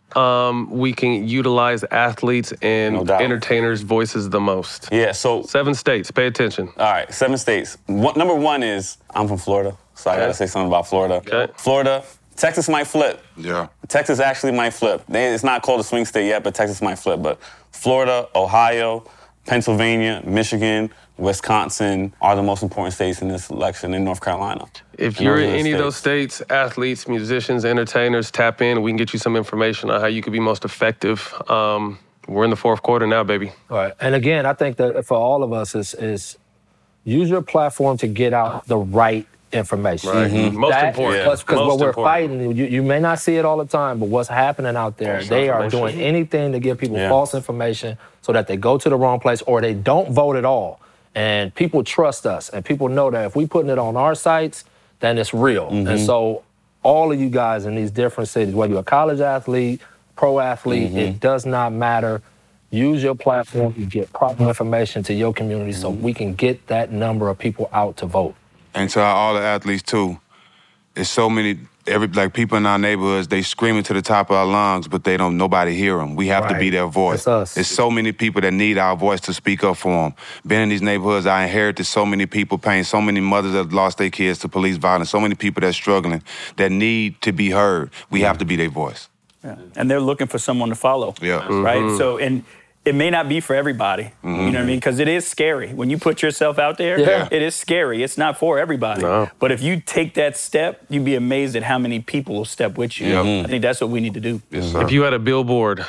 um, we can utilize athletes and No doubt. entertainers' voices the most? Yeah, so, Seven states. Pay attention. all right, seven states. One, number one is, I'm from Florida, so I gotta Okay. say something about Florida. Okay. Florida, Texas might flip. Yeah. Texas actually might flip. They, it's not called a swing state yet, but Texas might flip. But Florida, Ohio, Pennsylvania, Michigan, Wisconsin are the most important states in this election, in North Carolina. If And you're those are in the any of those states, athletes, musicians, entertainers, tap in. We can get you some information on how you could be most effective. Um, we're in the fourth quarter now, baby. All right. And again, I think that for all of us is is use your platform to get out the right information. Right. Mhm. Most important. Because Yeah. what Most we're important. fighting, you, you may not see it all the time, but what's happening out there, False they are information. doing anything to give people Yeah. false information so that they go to the wrong place or they don't vote at all. And people trust us, and people know that if we putting it on our sites, then it's real. And so all of you guys in these different cities, whether you're a college athlete, pro athlete, it does not matter. Use your platform to get proper information to your community so we can get that number of people out to vote. And to all the athletes too, there's so many, every like people in our neighborhoods, they screaming to the top of our lungs, but they don't, nobody hear them. We have to be Right. their voice. It's us. There's so many people that need our voice to speak up for them. Being in these neighborhoods, I inherited so many people pain, so many mothers that lost their kids to police violence, so many people that's struggling, that need to be heard. We have to be their voice. And they're looking for someone to follow. Yeah. Right? So, and it may not be for everybody. You know what I mean? Because it is scary. When you put yourself out there, Yeah. it is scary. It's not for everybody. No. But if you take that step, you'd be amazed at how many people will step with you. Yeah. I think that's what we need to do. Yes, sir. If you had a billboard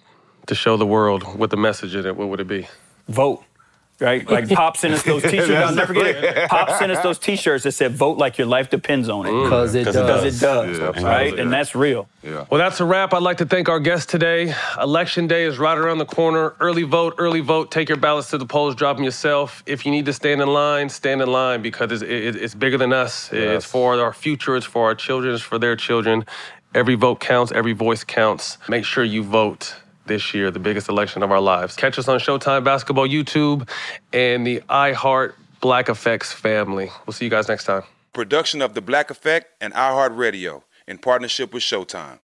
to show the world with the message in it, what would it be? Vote. Right? Like Pop sent us those t-shirts. I'll never forget it. Pop sent us those t-shirts that said, vote like your life depends on it. Because it Because it does. Because it does. Yeah, right? absolutely. And that's real. Yeah. Well, that's a wrap. I'd like to thank our guest today. Election day is right around the corner. Early vote, early vote. Take your ballots to the polls, drop them yourself. If you need to stand in line, stand in line because it's, it, it's bigger than us. It's for our future. It's for our children. It's for their children. Every vote counts. Every voice counts. Make sure you vote this year, the biggest election of our lives. Catch us on Showtime Basketball YouTube and the iHeart Black Effects family. We'll see you guys next time. Production of The Black Effect and iHeartRadio in partnership with Showtime.